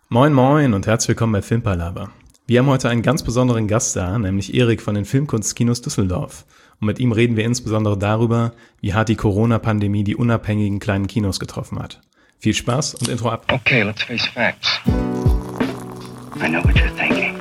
Moin moin und herzlich willkommen bei Filmpalava. Wir haben heute einen ganz besonderen Gast da, nämlich Erik von den Filmkunstkinos Düsseldorf. Und mit ihm reden wir insbesondere darüber, wie hart die Corona-Pandemie die unabhängigen kleinen Kinos getroffen hat. Viel Spaß und Intro ab. Okay, let's face facts. I know what you're thinking.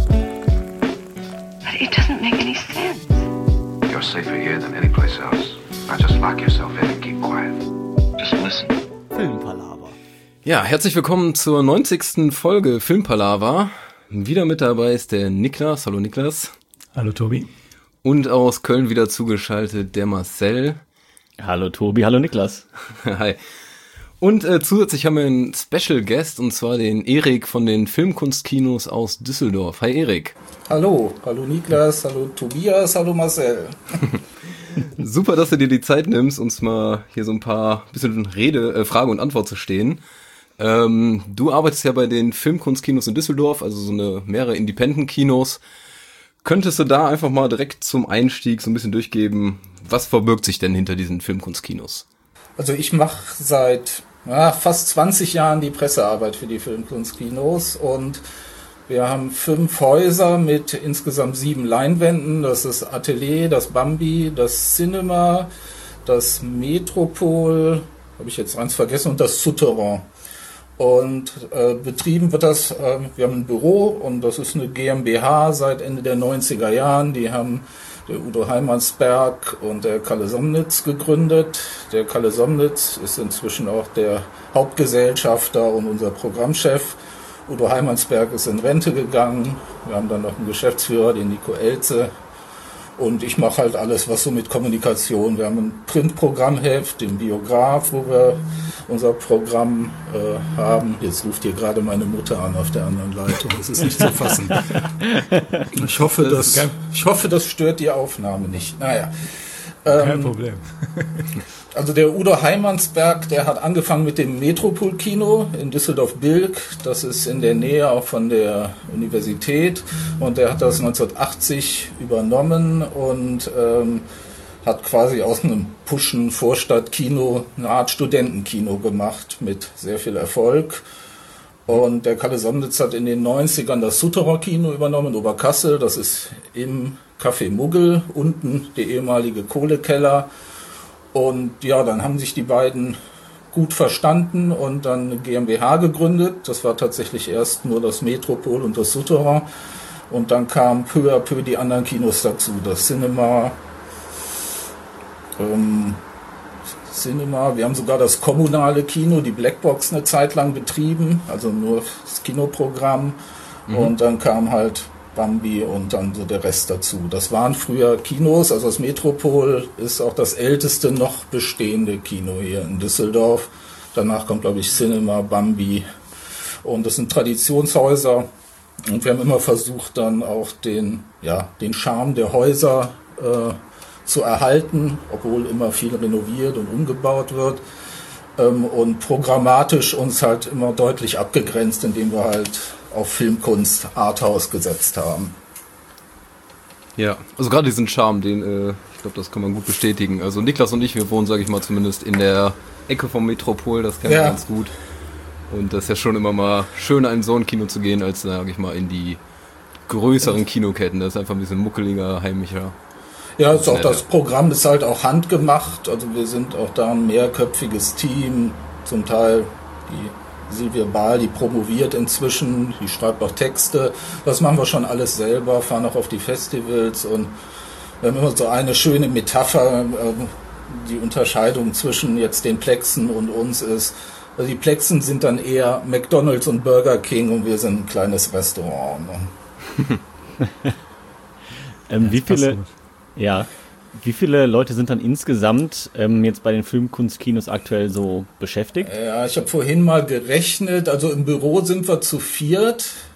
But it doesn't make any sense. You're safer here than any place else. Now just lock yourself in and keep quiet. Just listen. Filmpalava. Ja, herzlich willkommen zur 90. Folge Filmpalava. Wieder mit dabei ist der Niklas. Hallo Niklas. Hallo Tobi. Und aus Köln wieder zugeschaltet der Marcel. Hallo Tobi, hallo Niklas. Hi. Und zusätzlich haben wir einen Special Guest, und zwar den Erik von den Filmkunstkinos aus Düsseldorf. Hi Erik. Hallo Niklas, hallo Tobias, hallo Marcel. Super, dass du dir die Zeit nimmst, uns mal hier so ein paar bisschen Frage und Antwort zu stehen. Du arbeitest ja bei den Filmkunstkinos in Düsseldorf, also so mehrere Independent-Kinos. Könntest du da einfach mal direkt zum Einstieg so ein bisschen durchgeben, was verbirgt sich denn hinter diesen Filmkunstkinos? Also ich mache seit fast 20 Jahren die Pressearbeit für die Filmkunstkinos und wir haben 5 Häuser mit insgesamt 7 Leinwänden. Das ist Atelier, das Bambi, das Cinema, das Metropol, habe ich jetzt eins vergessen, und das Souterrain. Und betrieben wird das, wir haben ein Büro und das ist eine GmbH seit Ende der 90er Jahren. Die haben der Udo Heimansberg und der Kalle Somnitz gegründet. Der Kalle Somnitz ist inzwischen auch der Hauptgesellschafter und unser Programmchef. Udo Heimansberg ist in Rente gegangen. Wir haben dann noch einen Geschäftsführer, den Nico Elze. Und ich mache halt alles, was so mit Kommunikation. Wir haben ein Printprogrammheft, den Biograf, wo wir unser Programm haben. Jetzt ruft hier gerade meine Mutter an auf der anderen Leitung. Das ist nicht zu fassen. Ich hoffe, das stört die Aufnahme nicht. Naja. Kein Problem. Also der Udo Heimansberg, der hat angefangen mit dem Metropol-Kino in Düsseldorf-Bilk. Das ist in der Nähe auch von der Universität. Und der hat das 1980 übernommen und hat quasi aus einem pushen Vorstadtkino eine Art Studentenkino gemacht mit sehr viel Erfolg. Und der Kalle Somnitz hat in den 90ern das Souterrain-Kino übernommen in Oberkassel. Das ist im Café Muggel, unten der ehemalige Kohlekeller. Und ja, dann haben sich die beiden gut verstanden und dann eine GmbH gegründet. Das war tatsächlich erst nur das Metropol und das Souterrain. Und dann kamen peu à peu die anderen Kinos dazu. Das Cinema, wir haben sogar das kommunale Kino, die Blackbox, eine Zeit lang betrieben, also nur das Kinoprogramm. Und dann kam halt Bambi und dann so der Rest dazu. Das waren früher Kinos, also das Metropol ist auch das älteste noch bestehende Kino hier in Düsseldorf. Danach kommt, glaube ich, Cinema, Bambi, und das sind Traditionshäuser. Und wir haben immer versucht, dann auch den Charme der Häuser zu erhalten, obwohl immer viel renoviert und umgebaut wird, und programmatisch uns halt immer deutlich abgegrenzt, indem wir halt auf Filmkunst, Arthouse gesetzt haben. Ja, also gerade diesen Charme, ich glaube, das kann man gut bestätigen. Also Niklas und ich, wir wohnen, sage ich mal, zumindest in der Ecke vom Metropol, das kennen wir ganz gut. Und das ist ja schon immer mal schöner, in so ein Kino zu gehen, als, sage ich mal, in die größeren Kinoketten. Das ist einfach ein bisschen muckeliger, heimischer. Ja, ist auch das Programm ist halt auch handgemacht. Also wir sind auch da ein mehrköpfiges Team. Zum Teil die Silvia Bahl, die promoviert inzwischen, die schreibt auch Texte. Das machen wir schon alles selber, fahren auch auf die Festivals. Und wir haben immer so eine schöne Metapher. Die Unterscheidung zwischen jetzt den Plexen und uns ist, also die Plexen sind dann eher McDonald's und Burger King und wir sind ein kleines Restaurant. Ne? Wie viele Leute sind dann insgesamt jetzt bei den Filmkunstkinos aktuell so beschäftigt? Ja, ich habe vorhin mal gerechnet, also im Büro sind wir zu 4.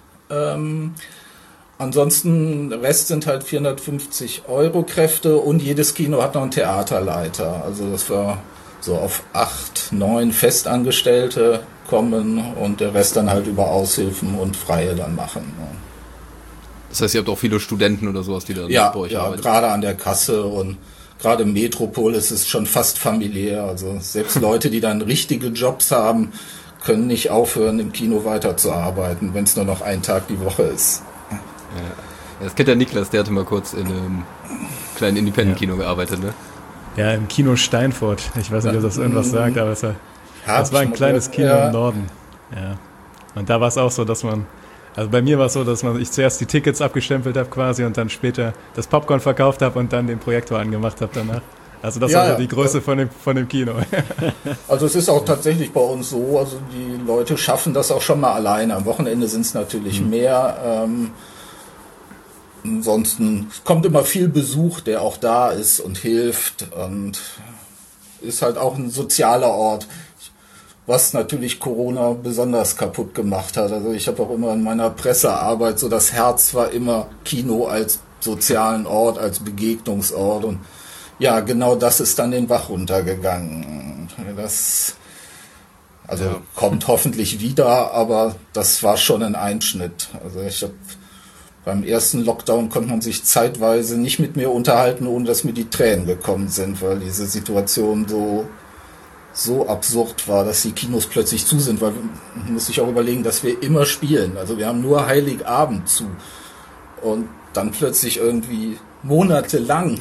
Ansonsten, der Rest sind halt 450 € Kräfte und jedes Kino hat noch einen Theaterleiter. Also dass wir so auf 8, 9 Festangestellte kommen und der Rest dann halt über Aushilfen und Freie dann machen. Ne? Das heißt, ihr habt auch viele Studenten oder sowas, die da bei euch arbeiten? Ja, gerade an der Kasse und gerade im Metropol ist es schon fast familiär. Also selbst Leute, die dann richtige Jobs haben, können nicht aufhören, im Kino weiterzuarbeiten, wenn es nur noch einen Tag die Woche ist. Ja. Das kennt der Niklas, der hatte mal kurz in einem kleinen Independent-Kino gearbeitet, ne? Ja, im Kino Steinfurt. Ich weiß nicht, ob das irgendwas sagt, aber das war ein kleines Kino im Norden. Ja. Und da war es auch so, dass also bei mir war es so, dass ich zuerst die Tickets abgestempelt habe quasi und dann später das Popcorn verkauft habe und dann den Projektor angemacht habe danach. Also das war so die Größe von dem Kino. Also es ist auch tatsächlich bei uns so, also die Leute schaffen das auch schon mal alleine. Am Wochenende sind es natürlich mehr. Ansonsten kommt immer viel Besuch, der auch da ist und hilft und ist halt auch ein sozialer Ort, was natürlich Corona besonders kaputt gemacht hat. Also ich habe auch immer in meiner Pressearbeit so, das Herz war immer Kino als sozialen Ort, als Begegnungsort und ja, genau das ist dann den Bach runtergegangen. Das kommt hoffentlich wieder, aber das war schon ein Einschnitt. Also beim ersten Lockdown konnte man sich zeitweise nicht mit mir unterhalten, ohne dass mir die Tränen gekommen sind, weil diese Situation so absurd war, dass die Kinos plötzlich zu sind, weil man muss sich auch überlegen, dass wir immer spielen. Also wir haben nur Heiligabend zu und dann plötzlich irgendwie monatelang.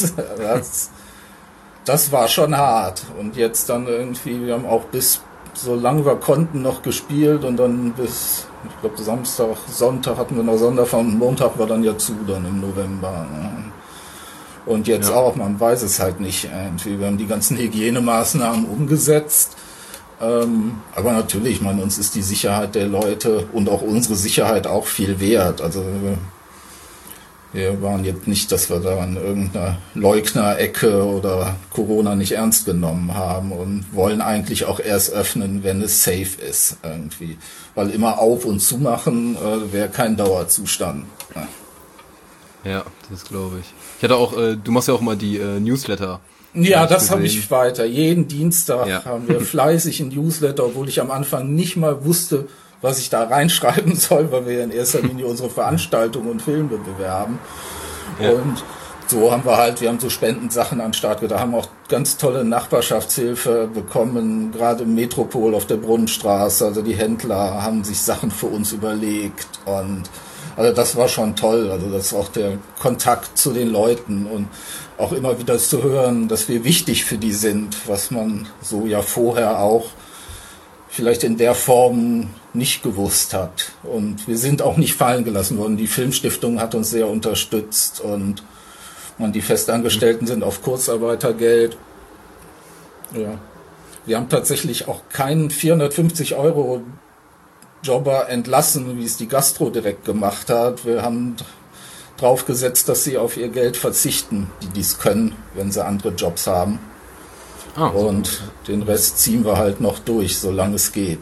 Das war schon hart. Und jetzt dann irgendwie, wir haben auch bis so lange wir konnten noch gespielt und dann bis, ich glaube Samstag, Sonntag hatten wir noch Sonderfahren, Montag war dann ja zu, dann im November. Und jetzt auch, man weiß es halt nicht irgendwie. Wir haben die ganzen Hygienemaßnahmen umgesetzt. Aber natürlich, ich meine, uns ist die Sicherheit der Leute und auch unsere Sicherheit auch viel wert. Also wir waren jetzt nicht, dass wir da an irgendeiner Leugner-Ecke oder Corona nicht ernst genommen haben und wollen eigentlich auch erst öffnen, wenn es safe ist irgendwie. Weil immer auf und zu machen wäre kein Dauerzustand. Ja, das glaube ich. Ich hatte auch, du machst ja auch mal die Newsletter. Ja, das habe ich weiter. Jeden Dienstag haben wir fleißig ein Newsletter, obwohl ich am Anfang nicht mal wusste, was ich da reinschreiben soll, weil wir in erster Linie unsere Veranstaltungen und Filme bewerben. Ja. Und so haben wir haben so Spendensachen an den Start gebracht, haben auch ganz tolle Nachbarschaftshilfe bekommen, gerade im Metropol auf der Brunnenstraße. Also die Händler haben sich Sachen für uns überlegt und also das war schon toll. Also das ist auch der Kontakt zu den Leuten und auch immer wieder zu hören, dass wir wichtig für die sind, was man so ja vorher auch vielleicht in der Form nicht gewusst hat. Und wir sind auch nicht fallen gelassen worden. Die Filmstiftung hat uns sehr unterstützt und die Festangestellten sind auf Kurzarbeitergeld. Ja. Wir haben tatsächlich auch keinen 450 € Jobber entlassen, wie es die Gastro direkt gemacht hat. Wir haben drauf gesetzt, dass sie auf ihr Geld verzichten, die dies können, wenn sie andere Jobs haben. Und den Rest ziehen wir halt noch durch, solange es geht.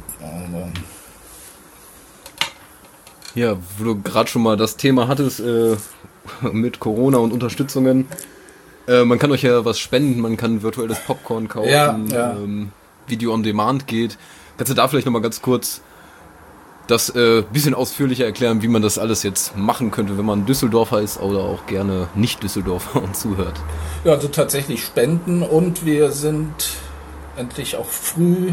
Ja, wo du gerade schon mal das Thema hattest mit Corona und Unterstützungen. Man kann euch ja was spenden, man kann virtuelles Popcorn kaufen, Video on Demand geht. Kannst du da vielleicht nochmal ganz kurz das bisschen ausführlicher erklären, wie man das alles jetzt machen könnte, wenn man Düsseldorfer ist oder auch gerne nicht Düsseldorfer und zuhört? Ja, also tatsächlich spenden und wir sind endlich auch früh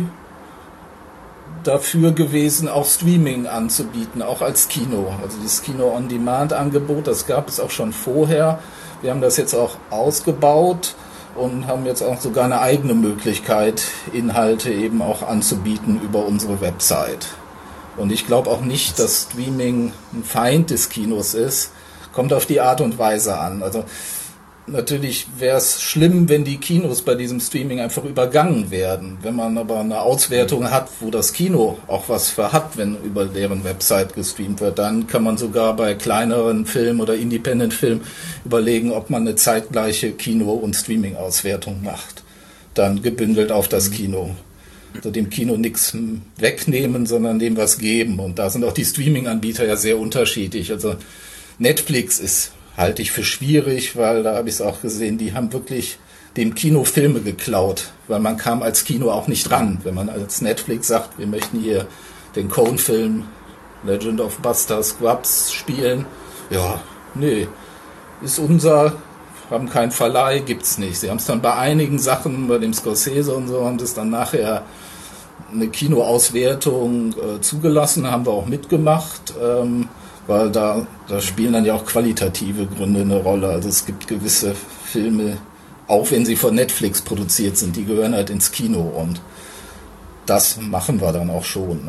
dafür gewesen, auch Streaming anzubieten, auch als Kino. Also dieses Kino-on-Demand-Angebot, das gab es auch schon vorher. Wir haben das jetzt auch ausgebaut und haben jetzt auch sogar eine eigene Möglichkeit, Inhalte eben auch anzubieten über unsere Website. Und ich glaube auch nicht, dass Streaming ein Feind des Kinos ist. Kommt auf die Art und Weise an. Also natürlich wäre es schlimm, wenn die Kinos bei diesem Streaming einfach übergangen werden. Wenn man aber eine Auswertung hat, wo das Kino auch was für hat, wenn über deren Website gestreamt wird, dann kann man sogar bei kleineren Filmen oder Independent-Filmen überlegen, ob man eine zeitgleiche Kino- und Streaming-Auswertung macht. Dann gebündelt auf das Kino. Also dem Kino nichts wegnehmen, sondern dem was geben. Und da sind auch die Streaming-Anbieter ja sehr unterschiedlich. Also Netflix halte ich für schwierig, weil da habe ich es auch gesehen, die haben wirklich dem Kino Filme geklaut, weil man kam als Kino auch nicht ran. Wenn man als Netflix sagt, wir möchten hier den Coen-Film Legend of Buster Scruggs spielen, ja, nee, ist unser, haben keinen Verleih, gibt's nicht. Sie haben es dann bei einigen Sachen, bei dem Scorsese und so, haben das dann nachher eine Kinoauswertung zugelassen, haben wir auch mitgemacht, weil da spielen dann ja auch qualitative Gründe eine Rolle. Also es gibt gewisse Filme, auch wenn sie von Netflix produziert sind, die gehören halt ins Kino und das machen wir dann auch schon.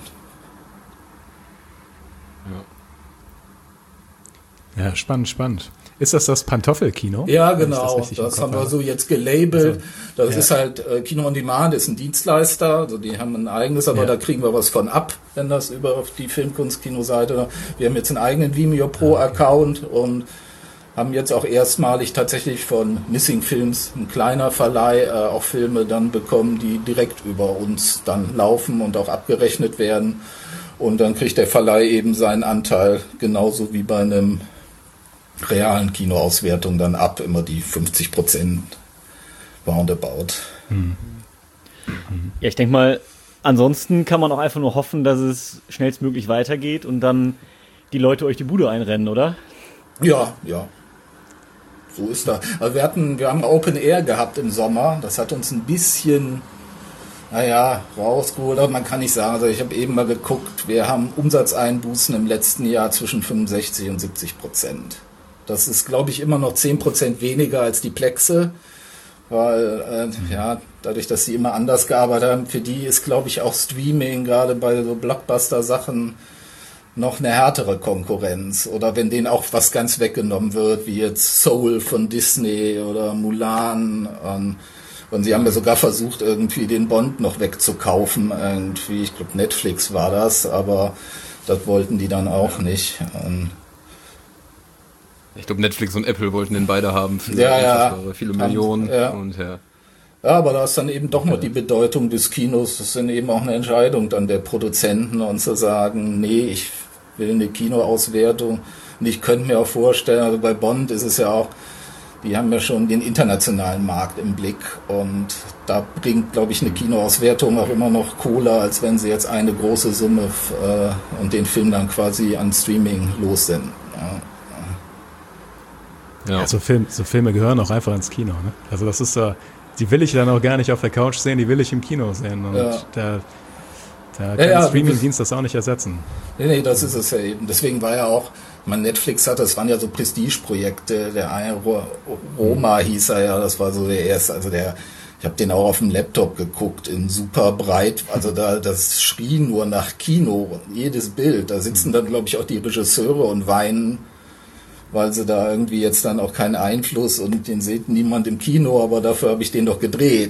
Ja, spannend. Ist das Pantoffelkino? Ja, genau. Das haben wir so jetzt gelabelt. Also, das ist halt Kino on Demand, ist ein Dienstleister. Also die haben ein eigenes, aber da kriegen wir was von ab, wenn das über auf die Filmkunst-Kino-Seite. Wir haben jetzt einen eigenen Vimeo Pro-Account und haben jetzt auch erstmalig tatsächlich von Missing Films, ein kleiner Verleih, auch Filme dann bekommen, die direkt über uns dann laufen und auch abgerechnet werden. Und dann kriegt der Verleih eben seinen Anteil, genauso wie bei einem realen Kinoauswertung dann ab, immer die 50% roundabout. Ja, ich denke mal, ansonsten kann man auch einfach nur hoffen, dass es schnellstmöglich weitergeht und dann die Leute euch die Bude einrennen, oder? Ja. So ist das. Also wir haben Open Air gehabt im Sommer, das hat uns ein bisschen rausgeholt, aber man kann nicht sagen, also ich habe eben mal geguckt, wir haben Umsatzeinbußen im letzten Jahr zwischen 65% und 70%. Das ist, glaube ich, immer noch 10% weniger als die Plexe, weil dadurch, dass sie immer anders gearbeitet haben, für die ist, glaube ich, auch Streaming gerade bei so Blockbuster-Sachen noch eine härtere Konkurrenz. Oder wenn denen auch was ganz weggenommen wird, wie jetzt Soul von Disney oder Mulan. Und sie haben ja sogar versucht, irgendwie den Bond noch wegzukaufen. Irgendwie, ich glaube, Netflix war das, aber das wollten die dann auch nicht. Ich glaube, Netflix und Apple wollten den beide haben für viele Millionen. Ja, aber da ist dann eben doch noch die Bedeutung des Kinos. Das ist dann eben auch eine Entscheidung dann der Produzenten und zu sagen, nee, ich will eine Kinoauswertung. Und ich könnte mir auch vorstellen, also bei Bond ist es ja auch, die haben ja schon den internationalen Markt im Blick und da bringt, glaube ich, eine Kinoauswertung auch immer noch Kohle, als wenn sie jetzt eine große Summe und den Film dann quasi an Streaming lossenden. Ja. So Filme gehören auch einfach ins Kino. Ne? Also das ist so, die will ich dann auch gar nicht auf der Couch sehen, die will ich im Kino sehen. Und da kann ein Streaming-Dienst das auch nicht ersetzen. Nee, das ist es ja eben. Deswegen war ja auch, Netflix hatte, das waren ja so Prestigeprojekte, der eine Roma hieß er ja, das war so der erste, also ich habe den auch auf dem Laptop geguckt, in super breit, also das schrie nur nach Kino, jedes Bild, da sitzen dann, glaube ich, auch die Regisseure und weinen, weil sie da irgendwie jetzt dann auch keinen Einfluss und den sieht niemand im Kino, aber dafür habe ich den doch gedreht.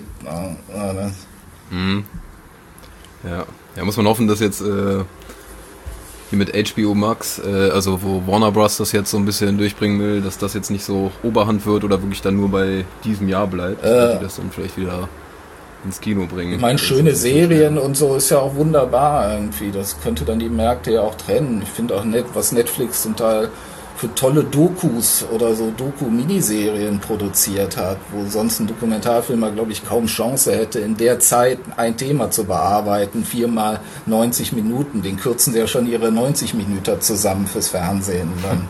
Ja, muss man hoffen, dass jetzt hier mit HBO Max, also wo Warner Bros. Das jetzt so ein bisschen durchbringen will, dass das jetzt nicht so Oberhand wird oder wirklich dann nur bei diesem Jahr bleibt, dass die das dann vielleicht wieder ins Kino bringen. Ich meine, schöne Serien und so ist ja auch wunderbar irgendwie. Das könnte dann die Märkte ja auch trennen. Ich finde auch nett, was Netflix zum Teil für tolle Dokus oder so Doku-Miniserien produziert hat, wo sonst ein Dokumentarfilmer, glaube ich, kaum Chance hätte, in der Zeit ein Thema zu bearbeiten, 4x 90 Minuten. Den kürzen sie ja schon ihre 90 Minuten zusammen fürs Fernsehen dann.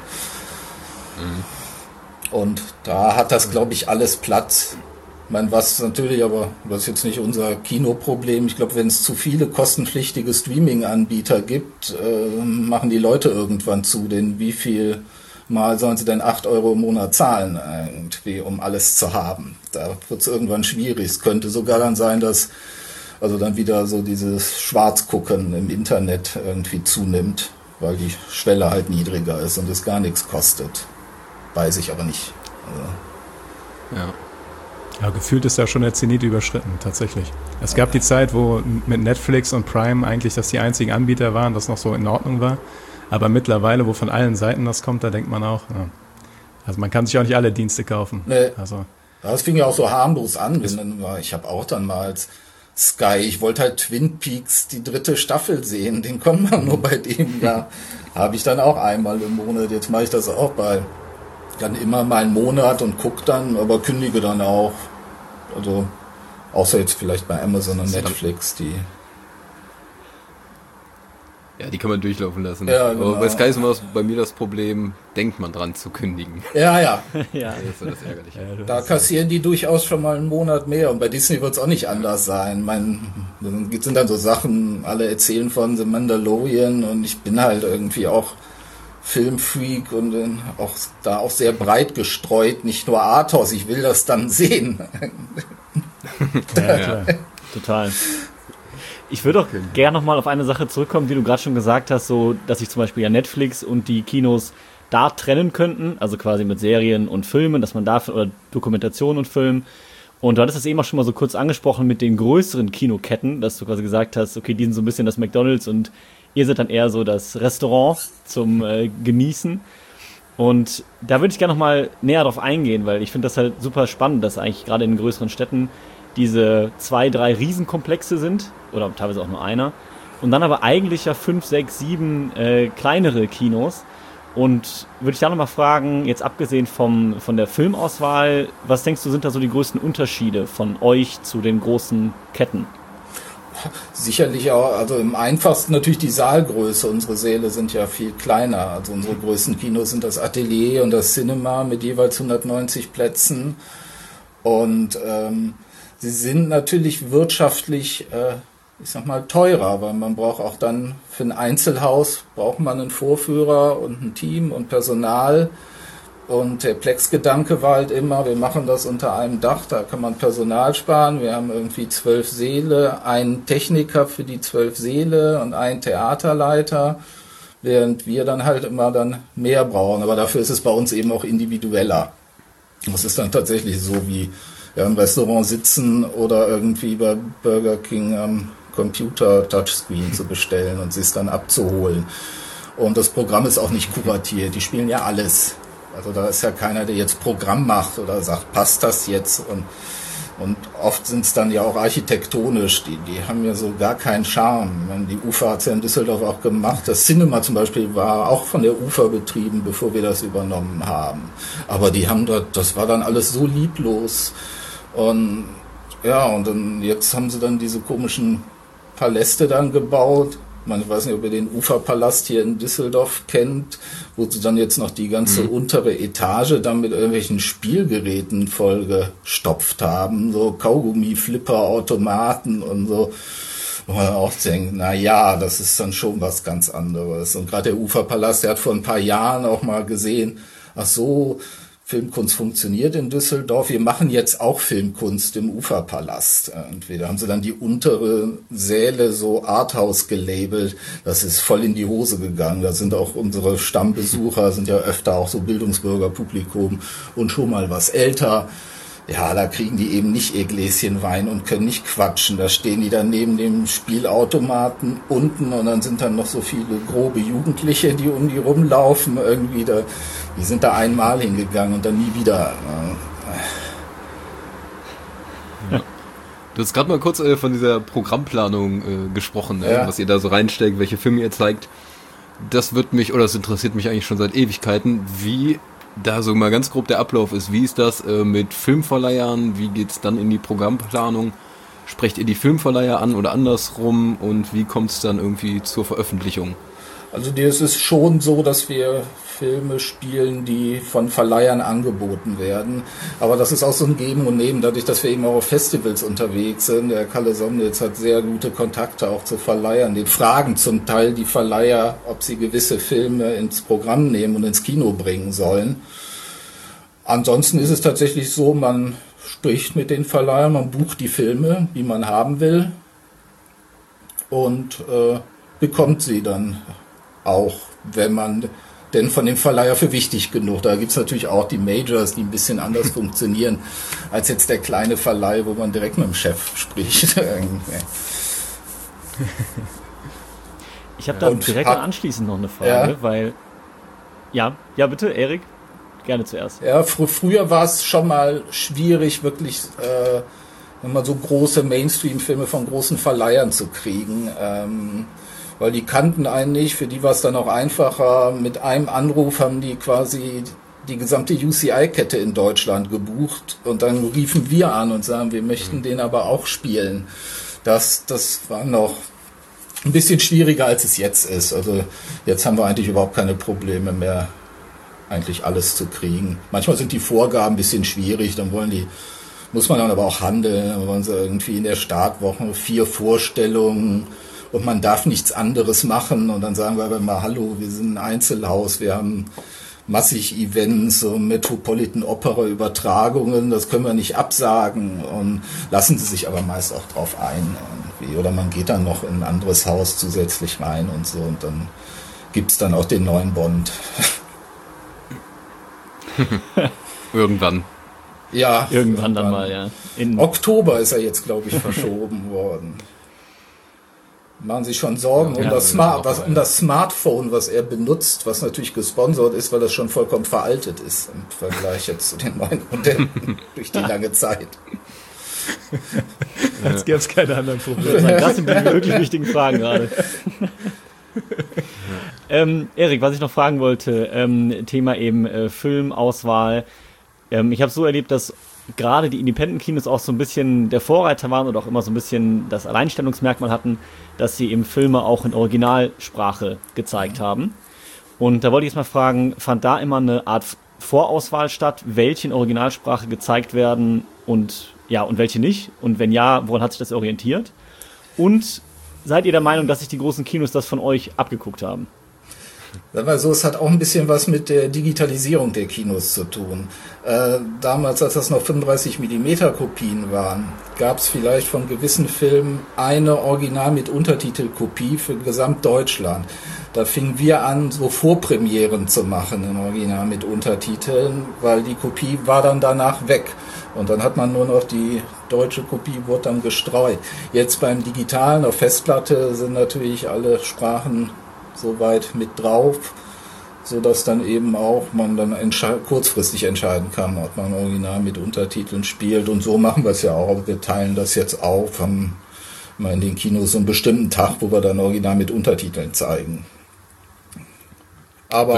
Und da hat das, glaube ich, alles Platz. Ich meine, was natürlich, aber das ist jetzt nicht unser Kinoproblem. Ich glaube, wenn es zu viele kostenpflichtige Streaming-Anbieter gibt, machen die Leute irgendwann zu. Denn wie viel Mal sollen sie denn 8 € im Monat zahlen, irgendwie, um alles zu haben? Da wird es irgendwann schwierig. Es könnte sogar dann sein, dass also dann wieder so dieses Schwarzgucken im Internet irgendwie zunimmt, weil die Schwelle halt niedriger ist und es gar nichts kostet. Weiß ich aber nicht. Ja. Ja, gefühlt ist ja schon der Zenit überschritten, tatsächlich. Es gab die Zeit, wo mit Netflix und Prime eigentlich das die einzigen Anbieter waren, das noch so in Ordnung war. Aber mittlerweile, wo von allen Seiten das kommt, da denkt man auch, ja. Also man kann sich auch nicht alle Dienste kaufen. Nee. Also. Das fing ja auch so harmlos an. Ich habe auch dann mal als Sky, ich wollte halt Twin Peaks die 3. Staffel sehen, den kommt man nur bei dem, ja. Habe ich dann auch einmal im Monat, jetzt mache ich das auch dann immer mal einen Monat und gucke dann, aber kündige dann auch. Also, außer jetzt vielleicht bei Amazon und Netflix, die. Ja, die kann man durchlaufen lassen. Ja, genau. Aber bei Sky ist immer bei mir das Problem, denkt man dran zu kündigen. Ja. Ja. Das ist so das Ärgerliche. Da kassieren die durchaus schon mal einen Monat mehr. Und bei Disney wird es auch nicht anders sein. Sind dann so Sachen, alle erzählen von The Mandalorian und ich bin halt irgendwie auch Filmfreak und auch sehr breit gestreut. Nicht nur Arthouse, ich will das dann sehen. Ja, klar. Total. Ich würde auch gerne nochmal auf eine Sache zurückkommen, die du gerade schon gesagt hast, so, dass sich zum Beispiel ja Netflix und die Kinos da trennen könnten, also quasi mit Serien und Filmen, dass man da, oder Dokumentation und Film. Und du hattest das eben auch schon mal so kurz angesprochen mit den größeren Kinoketten, dass du quasi gesagt hast, okay, die sind so ein bisschen das McDonald's und ihr seid dann eher so das Restaurant zum Genießen. Und da würde ich gerne nochmal näher drauf eingehen, weil ich finde das halt super spannend, dass eigentlich gerade in den größeren Städten diese 2, 3 Riesenkomplexe sind, oder teilweise auch nur einer, und dann aber eigentlich ja 5, 6, 7 kleinere Kinos. Und würde ich da nochmal fragen, jetzt abgesehen von der Filmauswahl, was denkst du, sind da so die größten Unterschiede von euch zu den großen Ketten? Sicherlich auch, also im einfachsten natürlich die Saalgröße. Unsere Säle sind ja viel kleiner. Also unsere größten Kinos sind das Atelier und das Cinema mit jeweils 190 Plätzen. Und sie sind natürlich wirtschaftlich, ich sag mal, teurer, weil man braucht auch dann für ein Einzelhaus braucht man einen Vorführer und ein Team und Personal. Und der Plex-Gedanke war halt immer, wir machen das unter einem Dach, da kann man Personal sparen. Wir haben irgendwie 12 Säle, einen Techniker für die 12 Säle und einen Theaterleiter, während wir dann halt immer dann mehr brauchen. Aber dafür ist es bei uns eben auch individueller. Das ist dann tatsächlich so wie im Restaurant sitzen oder irgendwie bei Burger King am Computer Touchscreen zu bestellen und sich dann abzuholen. Und das Programm ist auch nicht kuratiert, die spielen ja alles. Also da ist ja keiner, der jetzt Programm macht oder sagt, passt das jetzt? Und oft sind es dann ja auch architektonisch, die haben ja so gar keinen Charme. Die UFA hat es ja in Düsseldorf auch gemacht. Das Cinema zum Beispiel war auch von der UFA betrieben, bevor wir das übernommen haben. Aber die haben das war dann alles so lieblos. Und ja, und dann jetzt haben sie dann diese komischen Paläste dann gebaut. Ich weiß nicht, ob ihr den Uferpalast hier in Düsseldorf kennt, wo sie dann jetzt noch die ganze untere Etage dann mit irgendwelchen Spielgeräten vollgestopft haben, so Kaugummi, Flipper, Automaten und so. Wo man auch denkt, na ja, das ist dann schon was ganz anderes. Und gerade der Uferpalast, der hat vor ein paar Jahren auch mal gesehen, ach so, Filmkunst funktioniert in Düsseldorf. Wir machen jetzt auch Filmkunst im Uferpalast. Entweder haben sie dann die untere Säle so Arthouse gelabelt. Das ist voll in die Hose gegangen. Da sind auch unsere Stammbesucher, sind ja öfter auch so Bildungsbürgerpublikum und schon mal was älter. Ja, da kriegen die eben nicht ihr Gläschen Wein und können nicht quatschen. Da stehen die dann neben dem Spielautomaten unten und dann sind dann noch so viele grobe Jugendliche, die um die rumlaufen. Irgendwie die sind da einmal hingegangen und dann nie wieder. Du hast gerade mal kurz von dieser Programmplanung gesprochen, Ja. was ihr da so reinsteckt, welche Filme ihr zeigt. Das interessiert mich eigentlich schon seit Ewigkeiten, wie da so mal ganz grob der Ablauf ist. Wie ist das mit Filmverleihern? Wie geht's dann in die Programmplanung? Sprecht ihr die Filmverleiher an oder andersrum? Und wie kommt es dann irgendwie zur Veröffentlichung? Also es ist schon so, dass wir Filme spielen, die von Verleihern angeboten werden. Aber das ist auch so ein Geben und Nehmen, dadurch, dass wir eben auch auf Festivals unterwegs sind. Der Kalle Somnitz hat sehr gute Kontakte auch zu Verleihern. Den fragen zum Teil die Verleiher, ob sie gewisse Filme ins Programm nehmen und ins Kino bringen sollen. Ansonsten ist es tatsächlich so, man spricht mit den Verleihern, man bucht die Filme, die man haben will und bekommt sie dann auch, wenn man denn von dem Verleiher für wichtig genug. Da gibt es natürlich auch die Majors, die ein bisschen anders funktionieren, als jetzt der kleine Verleih, wo man direkt mit dem Chef spricht. Ich habe da direkt anschließend noch eine Frage, weil... Ja, bitte, Erik, gerne zuerst. Ja, früher war es schon mal schwierig, wirklich so große Mainstream-Filme von großen Verleihern zu kriegen, weil die kannten einen nicht, für die war es dann auch einfacher. Mit einem Anruf haben die quasi die gesamte UCI-Kette in Deutschland gebucht und dann riefen wir an und sagen, wir möchten den aber auch spielen. Das war noch ein bisschen schwieriger, als es jetzt ist. Also jetzt haben wir eigentlich überhaupt keine Probleme mehr, eigentlich alles zu kriegen. Manchmal sind die Vorgaben ein bisschen schwierig, dann muss man dann aber auch handeln. Dann wollen sie irgendwie in der Startwoche 4 Vorstellungen und man darf nichts anderes machen. Und dann sagen wir aber mal, hallo, wir sind ein Einzelhaus, wir haben massig Events, so Metropolitan Opera Übertragungen, das können wir nicht absagen, und lassen sie sich aber meist auch drauf ein irgendwie. Oder man geht dann noch in ein anderes Haus zusätzlich rein und so, und dann gibt's dann auch den neuen Bond. Irgendwann. Ja. Irgendwann dann mal, ja. In Oktober ist er jetzt, glaube ich, verschoben worden. Machen sich schon Sorgen um das Smartphone, was er benutzt, was natürlich gesponsert ist, weil das schon vollkommen veraltet ist im Vergleich jetzt zu den neuen Modellen durch die lange Zeit. Jetzt gäbe es keine anderen Probleme. Das sind die wirklich wichtigen Fragen gerade. Erik, was ich noch fragen wollte, Thema eben Filmauswahl. Ich habe so erlebt, dass gerade die Independent-Kinos auch so ein bisschen der Vorreiter waren oder auch immer so ein bisschen das Alleinstellungsmerkmal hatten, dass sie eben Filme auch in Originalsprache gezeigt haben. Und da wollte ich jetzt mal fragen, fand da immer eine Art Vorauswahl statt, welche in Originalsprache gezeigt werden und welche nicht? Und wenn ja, woran hat sich das orientiert? Und seid ihr der Meinung, dass sich die großen Kinos das von euch abgeguckt haben? Sagen wir so, es hat auch ein bisschen was mit der Digitalisierung der Kinos zu tun. Damals, als das noch 35mm Kopien waren, gab es vielleicht von gewissen Filmen eine Original mit Untertitelkopie für Gesamtdeutschland. Da fingen wir an, so Vorpremieren zu machen in Original mit Untertiteln, weil die Kopie war dann danach weg. Und dann hat man nur noch die deutsche Kopie, wurde dann gestreut. Jetzt beim Digitalen auf Festplatte sind natürlich alle Sprachen soweit mit drauf, so dass dann eben auch man dann kurzfristig entscheiden kann, ob man Original mit Untertiteln spielt, und so machen wir es ja auch. Wir teilen das jetzt auf, haben mal in den Kinos so einen bestimmten Tag, wo wir dann Original mit Untertiteln zeigen. Aber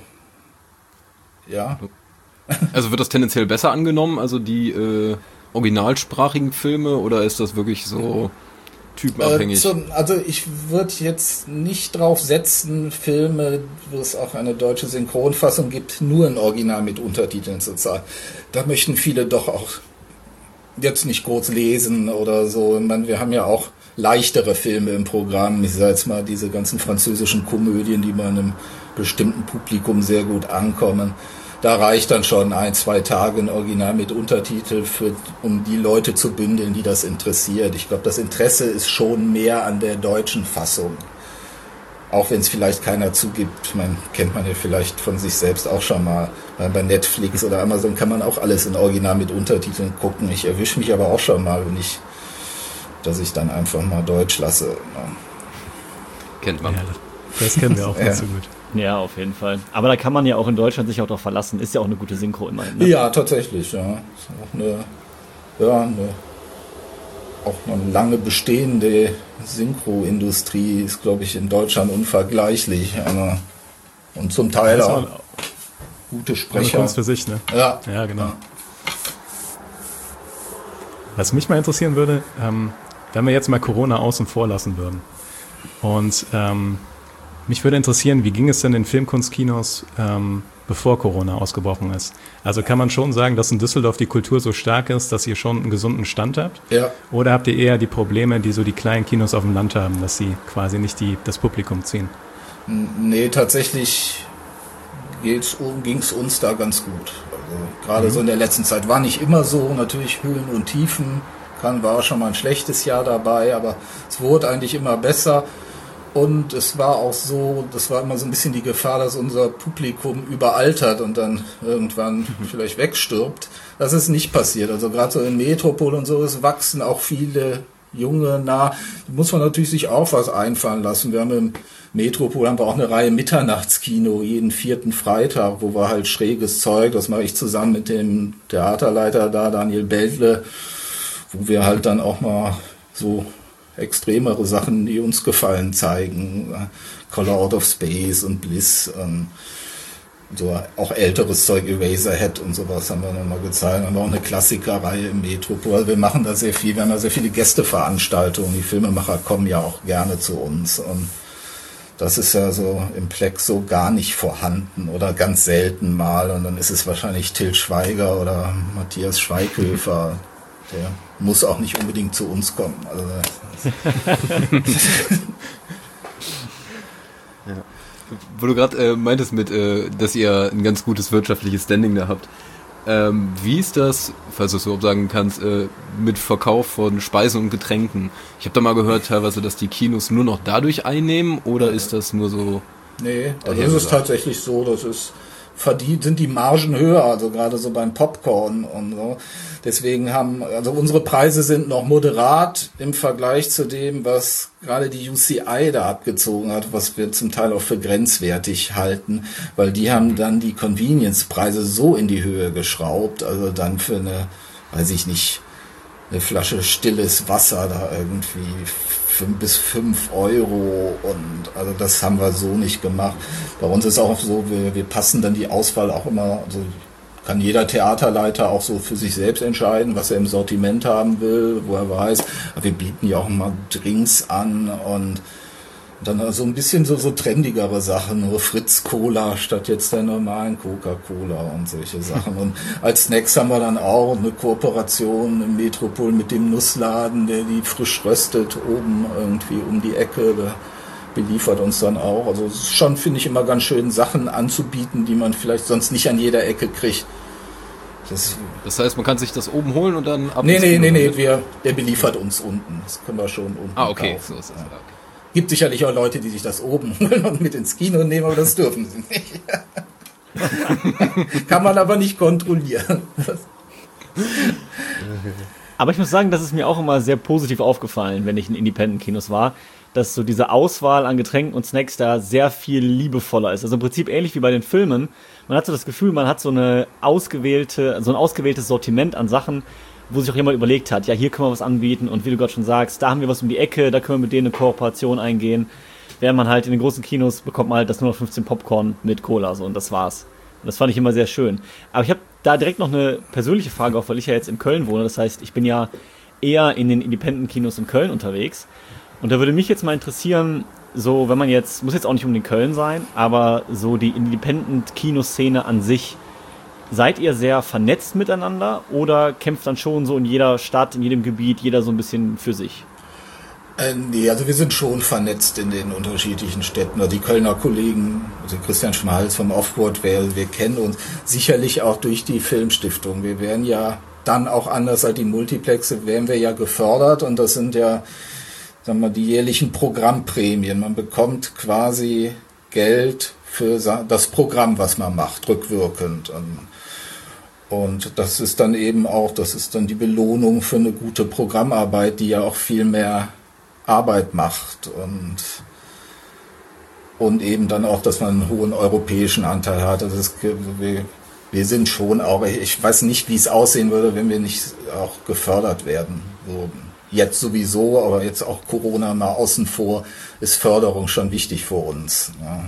Also wird das tendenziell besser angenommen, also die originalsprachigen Filme, oder ist das wirklich so typenabhängig? Also ich würde jetzt nicht drauf setzen, Filme, wo es auch eine deutsche Synchronfassung gibt, nur in Original mit Untertiteln zu zeigen. Da möchten viele doch auch jetzt nicht groß lesen oder so. Ich meine, wir haben ja auch leichtere Filme im Programm. Ich sage jetzt mal diese ganzen französischen Komödien, die bei einem bestimmten Publikum sehr gut ankommen. Da reicht dann schon 1-2 Tage ein Original mit Untertitel, um die Leute zu bündeln, die das interessiert. Ich glaube, das Interesse ist schon mehr an der deutschen Fassung. Auch wenn es vielleicht keiner zugibt. Kennt man ja vielleicht von sich selbst auch schon mal. Bei Netflix oder Amazon kann man auch alles in Original mit Untertiteln gucken. Ich erwische mich aber auch schon mal, dass ich dann einfach mal Deutsch lasse. Kennt man. Ja, das kennen wir auch ganz so gut. Ja, auf jeden Fall. Aber da kann man ja auch in Deutschland sich auch darauf verlassen. Ist ja auch eine gute Synchro immerhin. Ne? Ja, tatsächlich. Ja. Ist auch eine lange bestehende Synchroindustrie ist, glaube ich, in Deutschland unvergleichlich. Und zum Teil auch gute Sprecher. Eine Kunst für sich, ne? Ja, genau. Ja. Was mich mal interessieren würde, wenn wir jetzt mal Corona außen vor lassen würden. Und mich würde interessieren, wie ging es denn in Filmkunstkinos, bevor Corona ausgebrochen ist? Also kann man schon sagen, dass in Düsseldorf die Kultur so stark ist, dass ihr schon einen gesunden Stand habt? Ja. Oder habt ihr eher die Probleme, die so die kleinen Kinos auf dem Land haben, dass sie quasi nicht das Publikum ziehen? Nee, tatsächlich ging es uns da ganz gut. Also gerade so in der letzten Zeit war nicht immer so, natürlich Höhen und Tiefen, war schon mal ein schlechtes Jahr dabei, aber es wurde eigentlich immer besser. Und es war auch so, das war immer so ein bisschen die Gefahr, dass unser Publikum überaltert und dann irgendwann vielleicht wegstirbt. Das ist nicht passiert. Also gerade so in Metropol und so, es wachsen auch viele Junge nach. Da muss man natürlich sich auch was einfallen lassen. Wir haben im Metropol auch eine Reihe Mitternachtskino, jeden 4. Freitag, wo wir halt schräges Zeug, das mache ich zusammen mit dem Theaterleiter da, Daniel Beltle, wo wir halt dann auch mal so extremere Sachen, die uns gefallen, zeigen. Color Out of Space und Bliss. so auch älteres Zeug, Eraserhead und sowas haben wir nochmal gezeigt. Haben wir auch eine Klassikerreihe im Metropol. Also wir machen da sehr viel, wir haben da sehr viele Gästeveranstaltungen. Die Filmemacher kommen ja auch gerne zu uns. Und das ist ja so im Plex so gar nicht vorhanden oder ganz selten mal. Und dann ist es wahrscheinlich Til Schweiger oder Matthias Schweighöfer. Der muss auch nicht unbedingt zu uns kommen. Also ja. Wo du gerade meintest dass ihr ein ganz gutes wirtschaftliches Standing da habt. Wie ist das, falls du es so sagen kannst, mit Verkauf von Speisen und Getränken? Ich habe da mal gehört teilweise, dass die Kinos nur noch dadurch einnehmen, oder ist das nur so? Nee, also es ist tatsächlich so, sind die Margen höher, also gerade so beim Popcorn und so. Deswegen also unsere Preise sind noch moderat im Vergleich zu dem, was gerade die UCI da abgezogen hat, was wir zum Teil auch für grenzwertig halten, weil die haben dann die Convenience-Preise so in die Höhe geschraubt, also dann für eine Flasche stilles Wasser da irgendwie 5 bis 5 Euro, und also das haben wir so nicht gemacht. Bei uns ist auch so, wir passen dann die Auswahl auch immer, also kann jeder Theaterleiter auch so für sich selbst entscheiden, was er im Sortiment haben will, wo er weiß. Aber wir bieten ja auch mal Drinks an und dann so ein bisschen so trendigere Sachen, nur Fritz Cola statt jetzt der normalen Coca-Cola und solche Sachen. Und als Snacks haben wir dann auch eine Kooperation im Metropol mit dem Nussladen, der die frisch röstet, oben irgendwie um die Ecke, der beliefert uns dann auch. Also es ist schon, finde ich, immer ganz schön, Sachen anzubieten, die man vielleicht sonst nicht an jeder Ecke kriegt. Das heißt, man kann sich das oben holen und dann Nee, der beliefert uns unten. Das können wir schon unten okay. kaufen. So ist das. Ja. Gibt sicherlich auch Leute, die sich das oben holen und mit ins Kino nehmen, aber das dürfen sie nicht. Kann man aber nicht kontrollieren. Aber ich muss sagen, das ist mir auch immer sehr positiv aufgefallen, wenn ich in Independent-Kinos war, dass so diese Auswahl an Getränken und Snacks da sehr viel liebevoller ist. Also im Prinzip ähnlich wie bei den Filmen. Man hat so das Gefühl, man hat so ein ausgewähltes Sortiment an Sachen, wo sich auch jemand überlegt hat, ja, hier können wir was anbieten, und wie du gerade schon sagst, da haben wir was um die Ecke, da können wir mit denen eine Kooperation eingehen. Während man halt in den großen Kinos bekommt man halt das 0815 Popcorn mit Cola, so, und das war's. Und das fand ich immer sehr schön. Aber ich habe da direkt noch eine persönliche Frage, auch weil ich ja jetzt in Köln wohne. Das heißt, ich bin ja eher in den Independent-Kinos in Köln unterwegs. Und da würde mich jetzt mal interessieren, so, wenn man jetzt, muss jetzt auch nicht unbedingt Köln sein, aber so die Independent-Kinoszene an sich, seid ihr sehr vernetzt miteinander oder kämpft dann schon so in jeder Stadt, in jedem Gebiet, jeder so ein bisschen für sich? Nee, also wir sind schon vernetzt in den unterschiedlichen Städten. Also die Kölner Kollegen, also Christian Schmalz vom Offroad, wir kennen uns sicherlich auch durch die Filmstiftung. Wir werden ja dann auch anders als die Multiplexe, werden wir ja gefördert, und das sind ja, sagen wir, die jährlichen Programmprämien. Man bekommt quasi Geld für das Programm, was man macht, rückwirkend. Und das ist dann eben auch, das ist dann die Belohnung für eine gute Programmarbeit, die ja auch viel mehr Arbeit macht, und eben dann auch, dass man einen hohen europäischen Anteil hat. Also wir sind schon auch, ich weiß nicht, wie es aussehen würde, wenn wir nicht auch gefördert werden würden. Jetzt sowieso, aber jetzt auch Corona mal außen vor, ist Förderung schon wichtig für uns. Ja.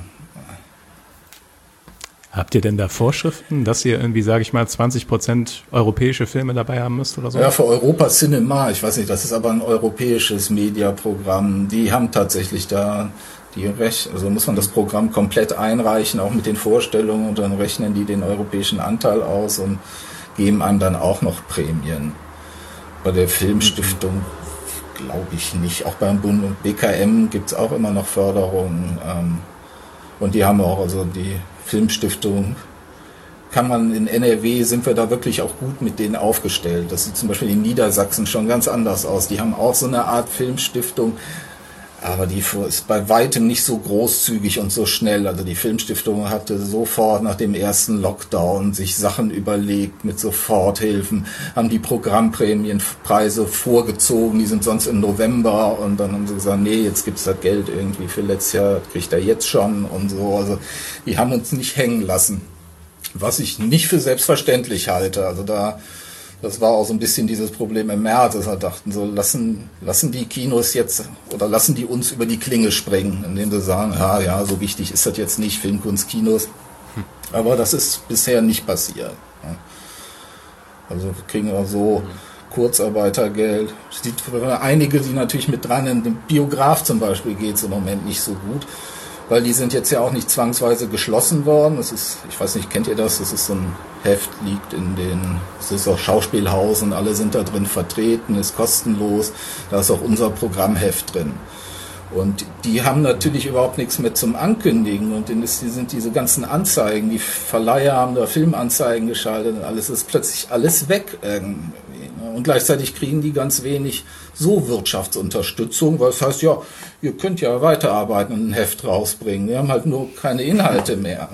Habt ihr denn da Vorschriften, dass ihr irgendwie, sage ich mal, 20% europäische Filme dabei haben müsst oder so? Ja, für Europa Cinema, ich weiß nicht, das ist aber ein europäisches Mediaprogramm. Die haben tatsächlich da die Rechte, also muss man das Programm komplett einreichen, auch mit den Vorstellungen, und dann rechnen die den europäischen Anteil aus und geben einem dann auch noch Prämien. Bei der Filmstiftung glaube ich nicht. Auch beim Bund und BKM gibt es auch immer noch Förderungen. Und die haben auch, also die Filmstiftung, kann man in NRW, sind wir da wirklich auch gut mit denen aufgestellt. Das sieht zum Beispiel in Niedersachsen schon ganz anders aus. Die haben auch so eine Art Filmstiftung, aber die ist bei weitem nicht so großzügig und so schnell. Also die Filmstiftung hatte sofort nach dem ersten Lockdown sich Sachen überlegt mit Soforthilfen, haben die Programmprämienpreise vorgezogen, die sind sonst im November, und dann haben sie gesagt, nee, jetzt gibt's das Geld irgendwie für letztes Jahr, kriegt er jetzt schon und so. Also die haben uns nicht hängen lassen, was ich nicht für selbstverständlich halte. Also das war auch so ein bisschen dieses Problem im März, dass wir dachten, so lassen die Kinos jetzt, oder lassen die uns über die Klinge springen, indem sie sagen, ja, so wichtig ist das jetzt nicht, Filmkunstkinos Aber das ist bisher nicht passiert. Also wir kriegen auch so Kurzarbeitergeld. Es gibt einige, die natürlich mit dran sind. Dem Biograf zum Beispiel geht es im Moment nicht so gut, weil die sind jetzt ja auch nicht zwangsweise geschlossen worden. Das ist, ich weiß nicht, kennt ihr das? Das ist so ein Heft, liegt es ist auch Schauspielhausen, alle sind da drin vertreten, ist kostenlos. Da ist auch unser Programmheft drin. Und die haben natürlich überhaupt nichts mehr zum Ankündigen und sind diese ganzen Anzeigen, die Verleiher haben da Filmanzeigen geschaltet und alles ist plötzlich alles weg irgendwie. Und gleichzeitig kriegen die ganz wenig so Wirtschaftsunterstützung, weil es heißt, ja, ihr könnt ja weiterarbeiten und ein Heft rausbringen. Wir haben halt nur keine Inhalte mehr.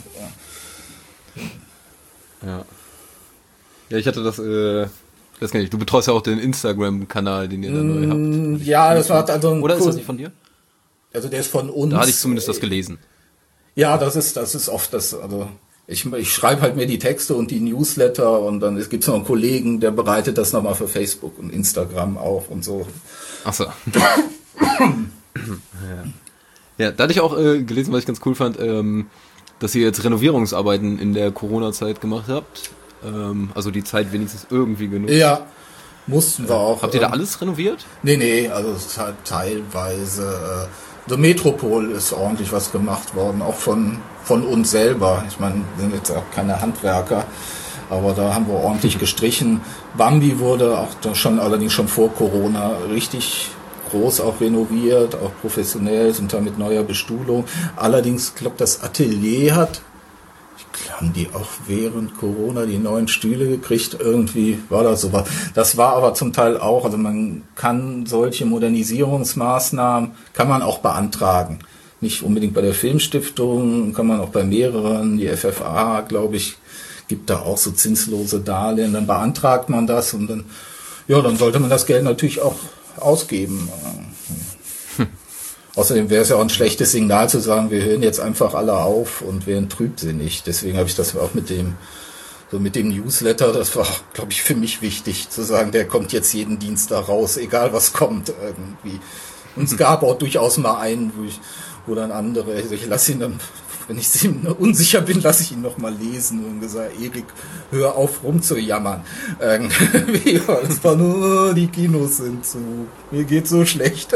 Ja, ich hatte das gar nicht. Du betreust ja auch den Instagram-Kanal, den ihr da neu habt. Ja, das war also ein Oder ist das nicht von dir? Also der ist von uns. Da hatte ich zumindest das gelesen. Ja, das ist oft das, also ich schreibe halt mir die Texte und die Newsletter und dann gibt es noch einen Kollegen, der bereitet das nochmal für Facebook und Instagram auf und so. Ach so. Ja, da hatte ich auch gelesen, was ich ganz cool fand, dass ihr jetzt Renovierungsarbeiten in der Corona-Zeit gemacht habt. Also die Zeit wenigstens irgendwie genutzt. Ja, mussten wir auch. Habt ihr da alles renoviert? Nee, also es ist halt teilweise. The Metropol ist ordentlich was gemacht worden, auch von uns selber. Ich meine, wir sind jetzt auch keine Handwerker, aber da haben wir ordentlich gestrichen. Bambi wurde auch allerdings schon vor Corona richtig groß auch renoviert, auch professionell, sind da mit neuer Bestuhlung. Allerdings, ich glaube, das Atelier haben die auch während Corona die neuen Stühle gekriegt, irgendwie war das so. Das war aber zum Teil auch, also man kann solche Modernisierungsmaßnahmen, kann man auch beantragen. Nicht unbedingt bei der Filmstiftung, kann man auch bei mehreren, die FFA, glaube ich, gibt da auch so zinslose Darlehen, dann beantragt man das und dann sollte man das Geld natürlich auch ausgeben. Außerdem wäre es ja auch ein schlechtes Signal zu sagen, wir hören jetzt einfach alle auf und wären trübsinnig. Deswegen habe ich das auch mit dem Newsletter, das war, glaube ich, für mich wichtig, zu sagen, der kommt jetzt jeden Dienstag raus, egal was kommt irgendwie. Und es gab auch durchaus mal einen, wo dann andere, ich lasse ihn dann, wenn ich unsicher bin, lasse ich ihn noch mal lesen und gesagt, Erik, hör auf rumzujammern. Das war nur, die Kinos sind zu, mir geht so schlecht.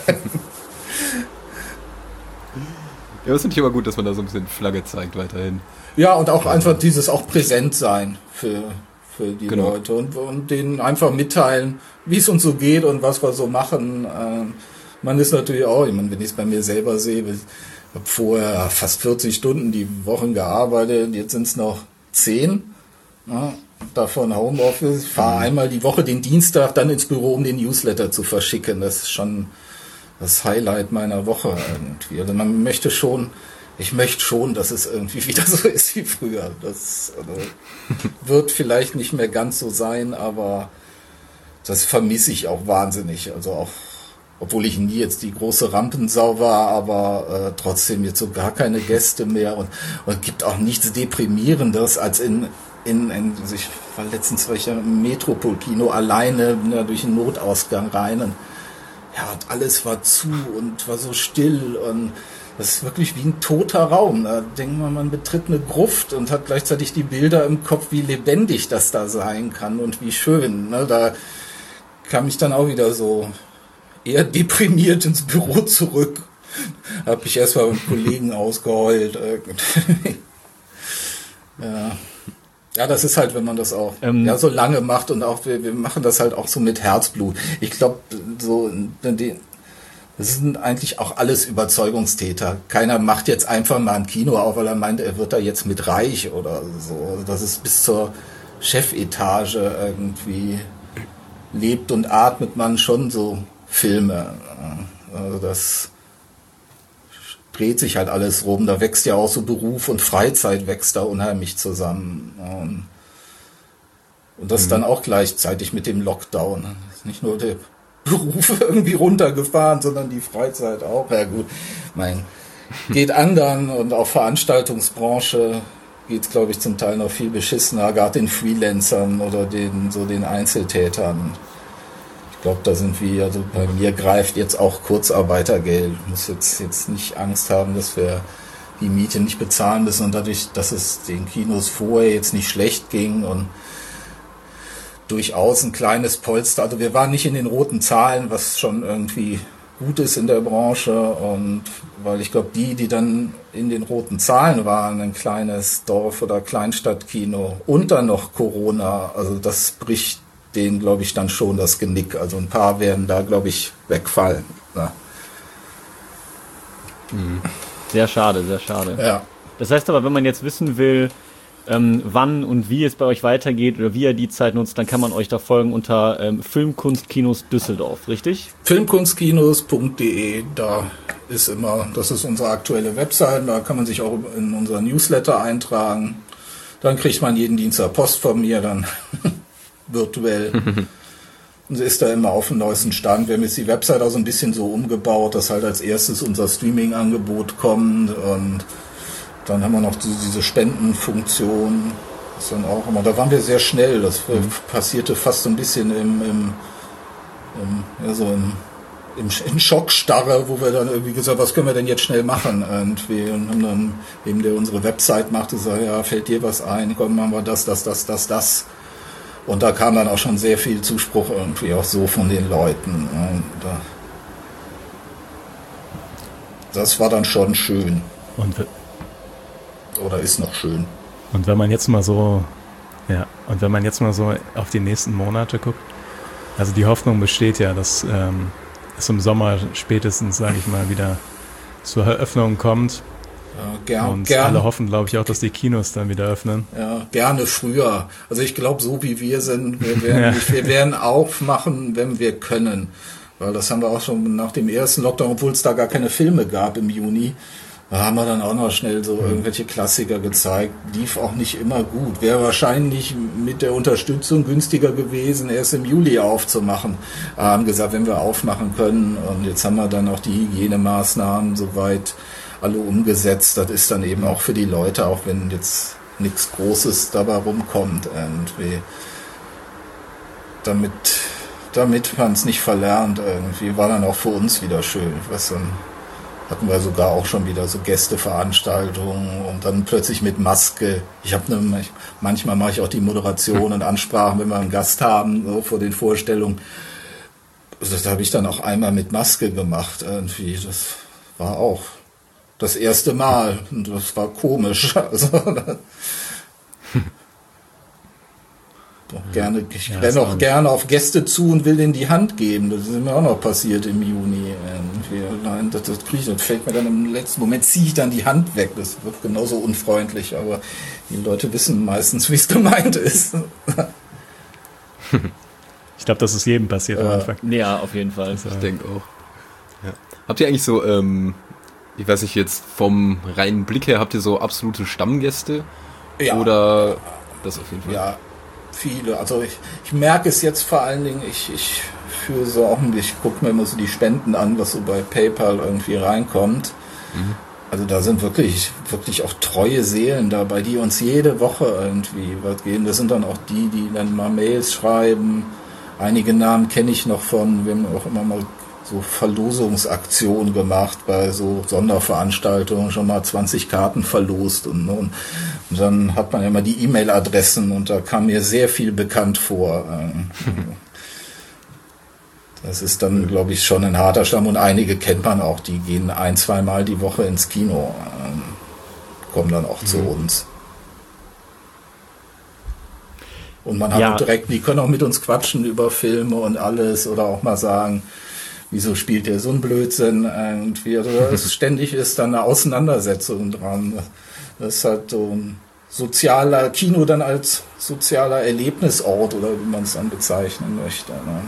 Ja, das finde ich aber gut, dass man da so ein bisschen Flagge zeigt weiterhin. Ja, und auch einfach dieses auch präsent sein für die Leute und denen einfach mitteilen, wie es uns so geht und was wir so machen. Man ist natürlich auch, ich meine, wenn ich es bei mir selber sehe, ich habe vorher fast 40 Stunden die Wochen gearbeitet, jetzt sind es noch 10, davon Homeoffice. Ich fahre einmal die Woche den Dienstag dann ins Büro, um den Newsletter zu verschicken. Das ist schon das Highlight meiner Woche irgendwie. Also ich möchte schon, dass es irgendwie wieder so ist wie früher. Das wird vielleicht nicht mehr ganz so sein, aber das vermisse ich auch wahnsinnig. Also auch, obwohl ich nie jetzt die große Rampensau war, aber trotzdem jetzt so gar keine Gäste mehr und gibt auch nichts Deprimierendes als ich war letztens im Metropol-Kino alleine durch einen Notausgang rein und alles war zu und war so still und das ist wirklich wie ein toter Raum. Da denkt man betritt eine Gruft und hat gleichzeitig die Bilder im Kopf, wie lebendig das da sein kann und wie schön. Da kam ich dann auch wieder so eher deprimiert ins Büro zurück. Hab mich erst mal mit Kollegen ausgeheult. Ja, das ist halt, wenn man das auch so lange macht und auch wir machen das halt auch so mit Herzblut. Ich glaube, das sind eigentlich auch alles Überzeugungstäter. Keiner macht jetzt einfach mal ein Kino auf, weil er meint, er wird da jetzt mit reich oder so. Also das ist bis zur Chefetage irgendwie lebt und atmet man schon so Filme. Also das dreht sich halt alles rum. Da wächst ja auch so Beruf und Freizeit wächst da unheimlich zusammen. Und das dann auch gleichzeitig mit dem Lockdown. Das ist nicht nur der Beruf irgendwie runtergefahren, sondern die Freizeit auch. Ja gut, geht anderen und auch Veranstaltungsbranche geht es, glaube ich, zum Teil noch viel beschissener, gerade den Freelancern oder den Einzeltätern. Ich glaube, da sind wir, also bei mir greift jetzt auch Kurzarbeitergeld. Ich muss jetzt nicht Angst haben, dass wir die Miete nicht bezahlen müssen und dadurch, dass es den Kinos vorher jetzt nicht schlecht ging und durchaus ein kleines Polster. Also wir waren nicht in den roten Zahlen, was schon irgendwie gut ist in der Branche, und weil ich glaube, die dann in den roten Zahlen waren, ein kleines Dorf- oder Kleinstadtkino und dann noch Corona, also das bricht denen, glaube ich, dann schon das Genick. Also ein paar werden da, glaube ich, wegfallen. Ja. Sehr schade, sehr schade. Ja. Das heißt aber, wenn man jetzt wissen will, wann und wie es bei euch weitergeht oder wie ihr die Zeit nutzt, dann kann man euch da folgen unter Filmkunstkinos Düsseldorf, richtig? Filmkunstkinos.de, das ist unsere aktuelle Website, da kann man sich auch in unser Newsletter eintragen. Dann kriegt man jeden Dienstag Post von mir, dann virtuell. Und sie ist da immer auf dem neuesten Stand. Wir haben jetzt die Website auch so ein bisschen so umgebaut, dass halt als erstes unser Streaming-Angebot kommt, und dann haben wir noch diese Spendenfunktion. Das dann auch immer, da waren wir sehr schnell. Das passierte fast so ein bisschen in Schockstarre, wo wir dann irgendwie gesagt, was können wir denn jetzt schnell machen? Und wir haben dann, eben der unsere Website machte, gesagt, ja, fällt dir was ein? Komm, machen wir das. Und da kam dann auch schon sehr viel Zuspruch irgendwie auch so von den Leuten. Und das war dann schon schön. Oder ist noch schön. Und wenn man jetzt mal so auf die nächsten Monate guckt, also die Hoffnung besteht ja, dass es im Sommer spätestens, sage ich mal, wieder zur Eröffnung kommt. Und alle hoffen, glaube ich, auch, dass die Kinos dann wieder öffnen. Ja, gerne früher. Also ich glaube, so wie wir sind, wir werden aufmachen, wenn wir können. Weil das haben wir auch schon nach dem ersten Lockdown, obwohl es da gar keine Filme gab im Juni, da haben wir dann auch noch schnell so irgendwelche Klassiker gezeigt. Lief auch nicht immer gut. Wäre wahrscheinlich mit der Unterstützung günstiger gewesen, erst im Juli aufzumachen. Haben gesagt, wenn wir aufmachen können. Und jetzt haben wir dann auch die Hygienemaßnahmen soweit alle umgesetzt. Das ist dann eben auch für die Leute, auch wenn jetzt nichts Großes dabei rumkommt, irgendwie, damit man es nicht verlernt, irgendwie, war dann auch für uns wieder schön. Dann hatten wir sogar auch schon wieder so Gästeveranstaltungen und dann plötzlich mit Maske. Manchmal mache ich auch die Moderation und Ansprachen, wenn wir einen Gast haben, so vor den Vorstellungen. Das habe ich dann auch einmal mit Maske gemacht, irgendwie. Das war auch das erste Mal. Und das war komisch. Also, ich renne auch gerne auf Gäste zu und will denen die Hand geben. Das ist mir auch noch passiert im Juni. Das fällt mir dann im letzten Moment, ziehe ich dann die Hand weg. Das wird genauso unfreundlich, aber die Leute wissen meistens, wie es gemeint ist. Ich glaube, das ist jedem passiert am Anfang. Ja, auf jeden Fall. Ich denke auch. Ja. Habt ihr eigentlich so, ich weiß nicht, jetzt vom reinen Blick her, habt ihr so absolute Stammgäste? Ja. Oder das auf jeden Fall? Ja, viele. Also ich merke es jetzt vor allen Dingen, ich gucke mir immer so die Spenden an, was so bei PayPal irgendwie reinkommt. Mhm. Also da sind wirklich auch treue Seelen dabei, die uns jede Woche irgendwie was geben. Das sind dann auch die dann mal Mails schreiben. Einige Namen kenne ich noch wir haben auch immer mal so Verlosungsaktionen gemacht bei so Sonderveranstaltungen, schon mal 20 Karten verlost und dann hat man ja immer die E-Mail-Adressen und da kam mir sehr viel bekannt vor. Das ist dann, glaube ich, schon ein harter Stamm und einige kennt man auch, die gehen 1-2 Mal die Woche ins Kino, kommen dann auch zu uns. Und man hat direkt, die können auch mit uns quatschen über Filme und alles oder auch mal sagen, wieso spielt der so einen Blödsinn irgendwie? Also ständig ist da eine Auseinandersetzung dran. Das ist halt so ein sozialer Kino dann als sozialer Erlebnisort oder wie man es dann bezeichnen möchte. Ne?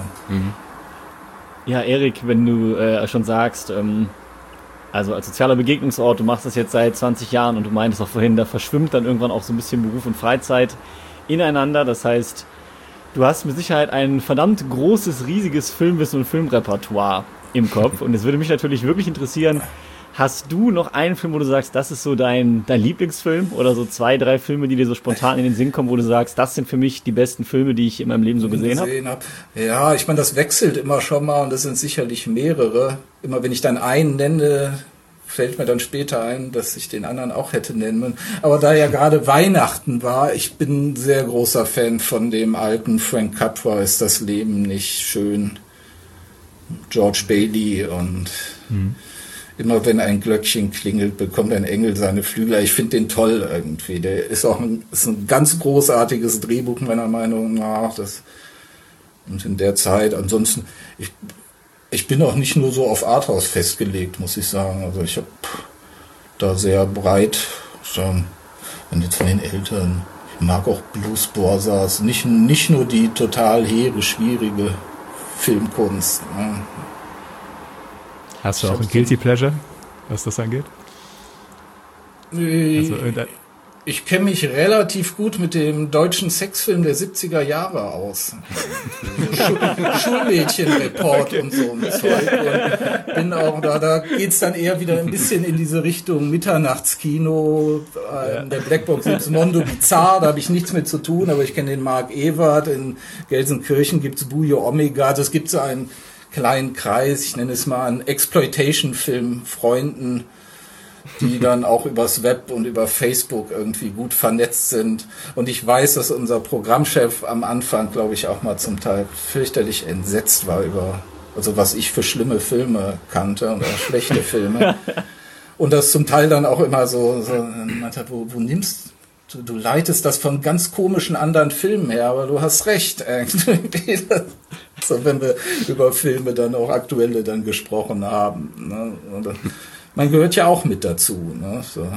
Ja, Erik, wenn du schon sagst, also als sozialer Begegnungsort, du machst das jetzt seit 20 Jahren und du meintest auch vorhin, da verschwimmt dann irgendwann auch so ein bisschen Beruf und Freizeit ineinander. Das heißt, du hast mit Sicherheit ein verdammt großes, riesiges Filmwissen und Filmrepertoire im Kopf. Und es würde mich natürlich wirklich interessieren, hast du noch einen Film, wo du sagst, das ist so dein Lieblingsfilm? Oder so 2, 3 Filme, die dir so spontan in den Sinn kommen, wo du sagst, das sind für mich die besten Filme, die ich in meinem Leben so gesehen habe? Ja, ich meine, das wechselt immer schon mal und das sind sicherlich mehrere. Immer wenn ich dann einen nenne, fällt mir dann später ein, dass ich den anderen auch hätte nennen müssen. Aber da ja gerade Weihnachten war, ich bin ein sehr großer Fan von dem alten Frank Capra, Ist das Leben nicht schön? George Bailey und immer wenn ein Glöckchen klingelt, bekommt ein Engel seine Flügel. Ich finde den toll irgendwie. Der ist auch ist ein ganz großartiges Drehbuch meiner Meinung nach. Und in der Zeit, ansonsten, ich bin auch nicht nur so auf Arthouse festgelegt, muss ich sagen. Also ich habe da sehr breit, und jetzt von den Eltern, ich mag auch Blues Brothers, nicht nur die total hehre, schwierige Filmkunst. Ne? Hast du auch ein Guilty Pleasure, was das angeht? Also Ich kenne mich relativ gut mit dem deutschen Sexfilm der 70er Jahre aus. Schulmädchenreport und so ein Zeug. Und bin auch da geht's dann eher wieder ein bisschen in diese Richtung Mitternachtskino. In der Blackbox gibt's Mondo Bizarre, da habe ich nichts mit zu tun, aber ich kenne den Mark Ewert. In Gelsenkirchen gibt's Bujo Omega. Also es gibt so einen kleinen Kreis, ich nenne es mal einen Exploitation-Film-Freunden, die dann auch übers Web und über Facebook irgendwie gut vernetzt sind. Und ich weiß, dass unser Programmchef am Anfang, glaube ich, auch mal zum Teil fürchterlich entsetzt war über, also was ich für schlimme Filme kannte oder schlechte Filme. Und das zum Teil dann auch immer so meinte, wo nimmst du leitest das von ganz komischen anderen Filmen her, aber du hast recht. So, wenn wir über Filme dann auch aktuelle dann gesprochen haben. Ne? Und man gehört ja auch mit dazu. Ne? So.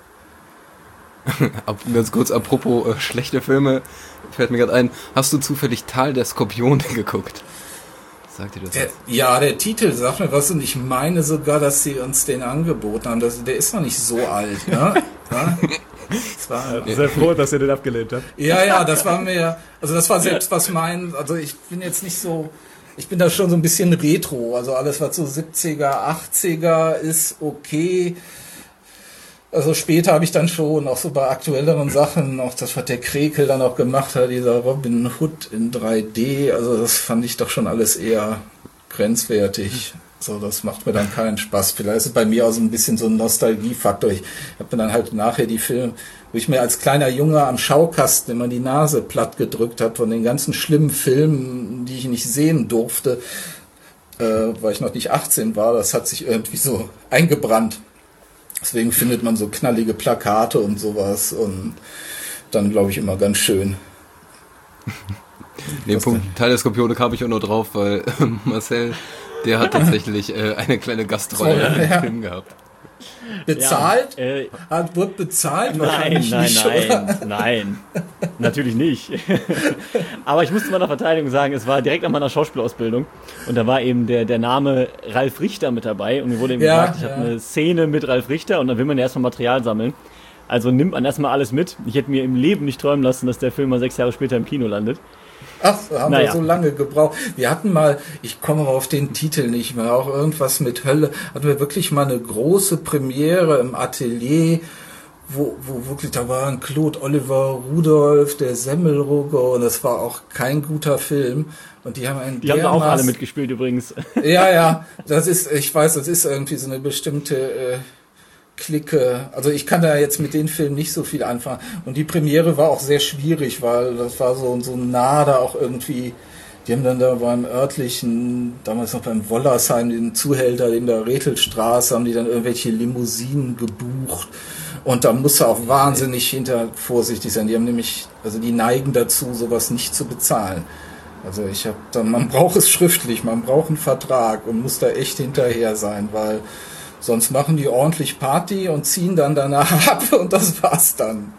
Ganz kurz, apropos schlechte Filme, fällt mir gerade ein, hast du zufällig Tal der Skorpione geguckt? Sagt dir das was? Ja, der Titel sagt mir was und ich meine sogar, dass sie uns den angeboten haben. Der ist noch nicht so alt. Ne? Ja? Sehr froh, dass ihr den abgelehnt habt. Ja, das war selbst was also ich bin jetzt nicht so, ich bin da schon so ein bisschen retro, also alles was so 70er, 80er ist okay. Also später habe ich dann schon auch so bei aktuelleren Sachen, noch das, was der Krekel dann auch gemacht hat, dieser Robin Hood in 3D, also das fand ich doch schon alles eher grenzwertig. So, das macht mir dann keinen Spaß. Vielleicht ist es bei mir auch so ein bisschen so ein Nostalgiefaktor. Ich habe mir dann halt nachher die Filme, wo ich mir als kleiner Junge am Schaukasten immer die Nase platt gedrückt habe von den ganzen schlimmen Filmen, die ich nicht sehen durfte, weil ich noch nicht 18 war. Das hat sich irgendwie so eingebrannt. Deswegen findet man so knallige Plakate und sowas und dann glaube ich immer ganz schön. Den Punkt Teil der Skorpione kam ich auch nur drauf, weil Marcel, der hat tatsächlich eine kleine Gastrolle in dem Film gehabt. Bezahlt? Ja, wird bezahlt? Nein, natürlich nicht. Aber ich muss zu meiner Verteidigung sagen, es war direkt an meiner Schauspielausbildung und da war eben der Name Ralf Richter mit dabei und mir wurde eben gesagt, ich habe eine Szene mit Ralf Richter und dann will man ja erstmal Material sammeln. Also nimmt man erstmal alles mit. Ich hätte mir im Leben nicht träumen lassen, dass der Film mal 6 Jahre später im Kino landet. Ach, haben wir so lange gebraucht. Wir hatten mal, ich komme aber auf den Titel nicht mehr, auch irgendwas mit Hölle, hatten wir wirklich mal eine große Premiere im Atelier, wo wirklich, da waren Claude Oliver Rudolph, der Semmelrogge und das war auch kein guter Film. Und die haben Die haben auch alle mitgespielt übrigens. Ja, das ist irgendwie so eine bestimmte Clique, also ich kann da jetzt mit den Filmen nicht so viel anfangen und die Premiere war auch sehr schwierig, weil das war so nah da auch irgendwie, die haben dann da beim örtlichen, damals noch beim Wollersheim, den Zuhälter in der Rethelstraße, haben die dann irgendwelche Limousinen gebucht und da muss er auch wahnsinnig vorsichtig sein, die haben nämlich, also die neigen dazu, sowas nicht zu bezahlen. Also man braucht es schriftlich, man braucht einen Vertrag und muss da echt hinterher sein, weil sonst machen die ordentlich Party und ziehen dann danach ab und das war's dann.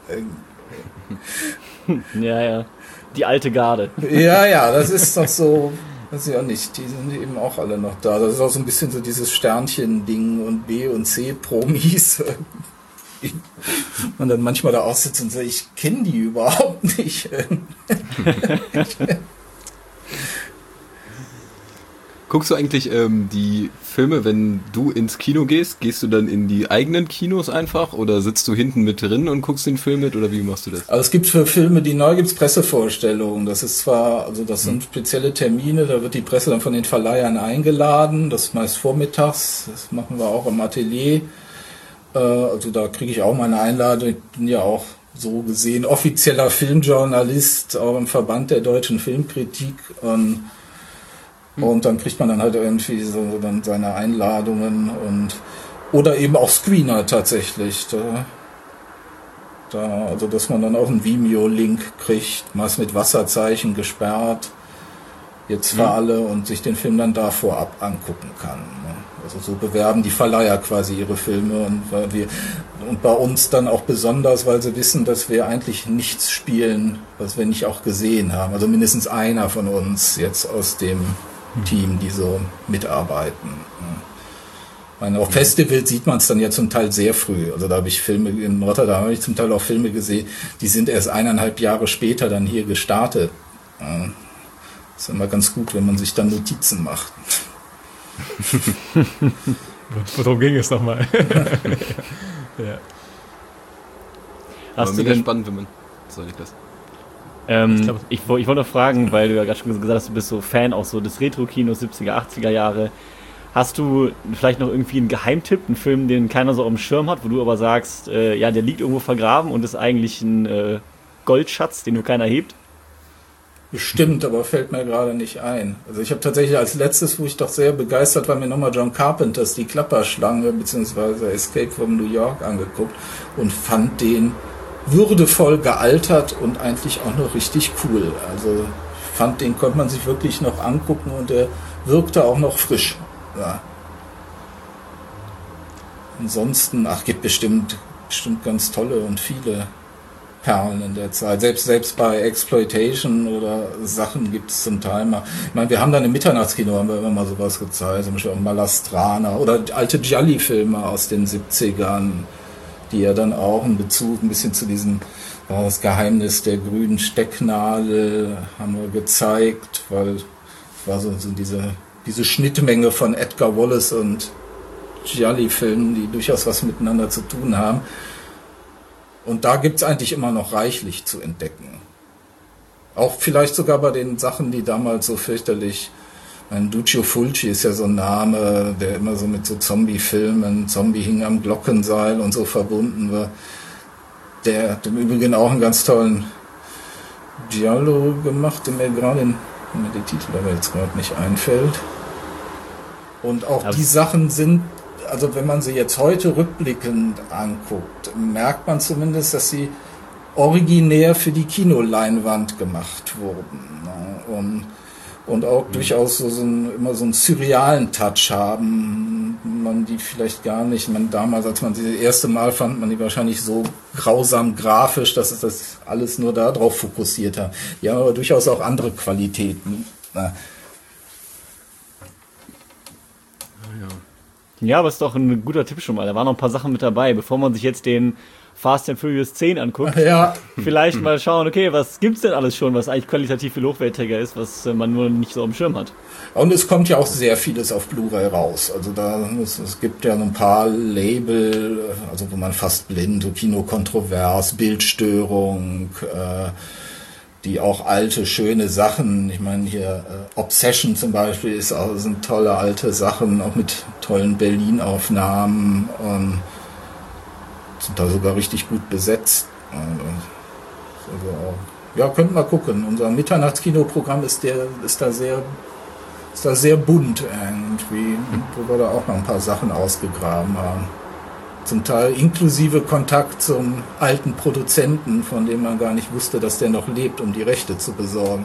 Ja. Die alte Garde. Ja, das ist doch so, weiß ich auch nicht, die sind eben auch alle noch da. Das ist auch so ein bisschen so dieses Sternchen-Ding und B- und C-Promis. Man dann manchmal da aussitzt und sagt, ich kenne die überhaupt nicht. Guckst du eigentlich die Filme, wenn du ins Kino gehst? Gehst du dann in die eigenen Kinos einfach oder sitzt du hinten mit drin und guckst den Film mit oder wie machst du das? Also es gibt für Filme, die neu gibt's Pressevorstellungen. Das ist zwar, also das sind spezielle Termine, da wird die Presse dann von den Verleihern eingeladen. Das ist meist vormittags. Das machen wir auch im Atelier. Also da kriege ich auch meine Einladung. Ich bin ja auch so gesehen offizieller Filmjournalist, auch im Verband der deutschen Filmkritik. Und dann kriegt man dann halt irgendwie so dann seine Einladungen oder eben auch Screener tatsächlich. Also dass man dann auch einen Vimeo-Link kriegt, meist mit Wasserzeichen gesperrt, jetzt für alle und sich den Film dann da vorab angucken kann. Also so bewerben die Verleiher quasi ihre Filme und bei uns dann auch besonders, weil sie wissen, dass wir eigentlich nichts spielen, was wir nicht auch gesehen haben. Also mindestens einer von uns jetzt aus dem Team, die so mitarbeiten. Ich meine, auf Festivals sieht man es dann ja zum Teil sehr früh. Also da habe ich Filme, in Rotterdam habe ich zum Teil auch Filme gesehen, die sind erst 1,5 Jahre später dann hier gestartet. Das ist immer ganz gut, wenn man sich dann Notizen macht. Worum ging es nochmal? Ja. Aber mega spannend, wenn man... Soll ich das? Ich wollte noch fragen, weil du ja gerade schon gesagt hast, du bist so Fan auch so des Retro-Kinos 70er, 80er Jahre. Hast du vielleicht noch irgendwie einen Geheimtipp, einen Film, den keiner so auf dem Schirm hat, wo du aber sagst, ja, der liegt irgendwo vergraben und ist eigentlich ein Goldschatz, den nur keiner hebt? Bestimmt, aber fällt mir gerade nicht ein. Also ich habe tatsächlich als letztes, wo ich doch sehr begeistert war, mir nochmal John Carpenters Die Klapperschlange bzw. Escape from New York angeguckt und fand den würdevoll gealtert und eigentlich auch noch richtig cool. Also ich fand, den konnte man sich wirklich noch angucken und der wirkte auch noch frisch. Ja. Ansonsten, gibt bestimmt ganz tolle und viele Perlen in der Zeit. Selbst bei Exploitation oder Sachen gibt es zum Teil mal. Ich meine, wir haben dann im Mitternachtskino haben wir immer mal sowas gezeigt, zum Beispiel auch Malastrana oder alte Gialli-Filme aus den 70ern, die ja dann auch einen Bezug ein bisschen zu diesem das Geheimnis der grünen Stecknadel haben wir gezeigt, weil es war so diese Schnittmenge von Edgar Wallace und Gialli-Filmen, die durchaus was miteinander zu tun haben. Und da gibt es eigentlich immer noch reichlich zu entdecken. Auch vielleicht sogar bei den Sachen, die damals so fürchterlich... Duccio Fulci ist ja so ein Name, der immer so mit so Zombie-Filmen, Zombie hing am Glockenseil und so verbunden war. Der hat im Übrigen auch einen ganz tollen Giallo gemacht, der mir die Titel aber jetzt gerade nicht einfällt. Und auch die Sachen sind, also wenn man sie jetzt heute rückblickend anguckt, merkt man zumindest, dass sie originär für die Kinoleinwand gemacht wurden. Und auch durchaus immer so einen surrealen Touch haben, man die vielleicht gar nicht, damals, als man sie das erste Mal fand, man die wahrscheinlich so grausam grafisch, dass es das alles nur darauf fokussiert hat. Die haben aber durchaus auch andere Qualitäten. Ja, aber ist doch ein guter Tipp schon mal. Da waren noch ein paar Sachen mit dabei, bevor man sich jetzt den Fast and Furious 10 anguckt. Ja. Vielleicht mal schauen, okay, was gibt's denn alles schon, was eigentlich qualitativ viel hochwertiger ist, was man nur nicht so am Schirm hat. Und es kommt ja auch sehr vieles auf Blu-ray raus. Also es gibt ja ein paar Label, also wo man fast blind, so Kinokontrovers, Bildstörung, die auch alte, schöne Sachen, ich meine hier Obsession zum Beispiel sind tolle alte Sachen, auch mit tollen Berlin-Aufnahmen und sind da sogar richtig gut besetzt. Also auch, ja, könnt mal gucken. Unser Mitternachtskinoprogramm ist da sehr bunt irgendwie, wo wir da auch noch ein paar Sachen ausgegraben haben. Zum Teil inklusive Kontakt zum alten Produzenten, von dem man gar nicht wusste, dass der noch lebt, um die Rechte zu besorgen.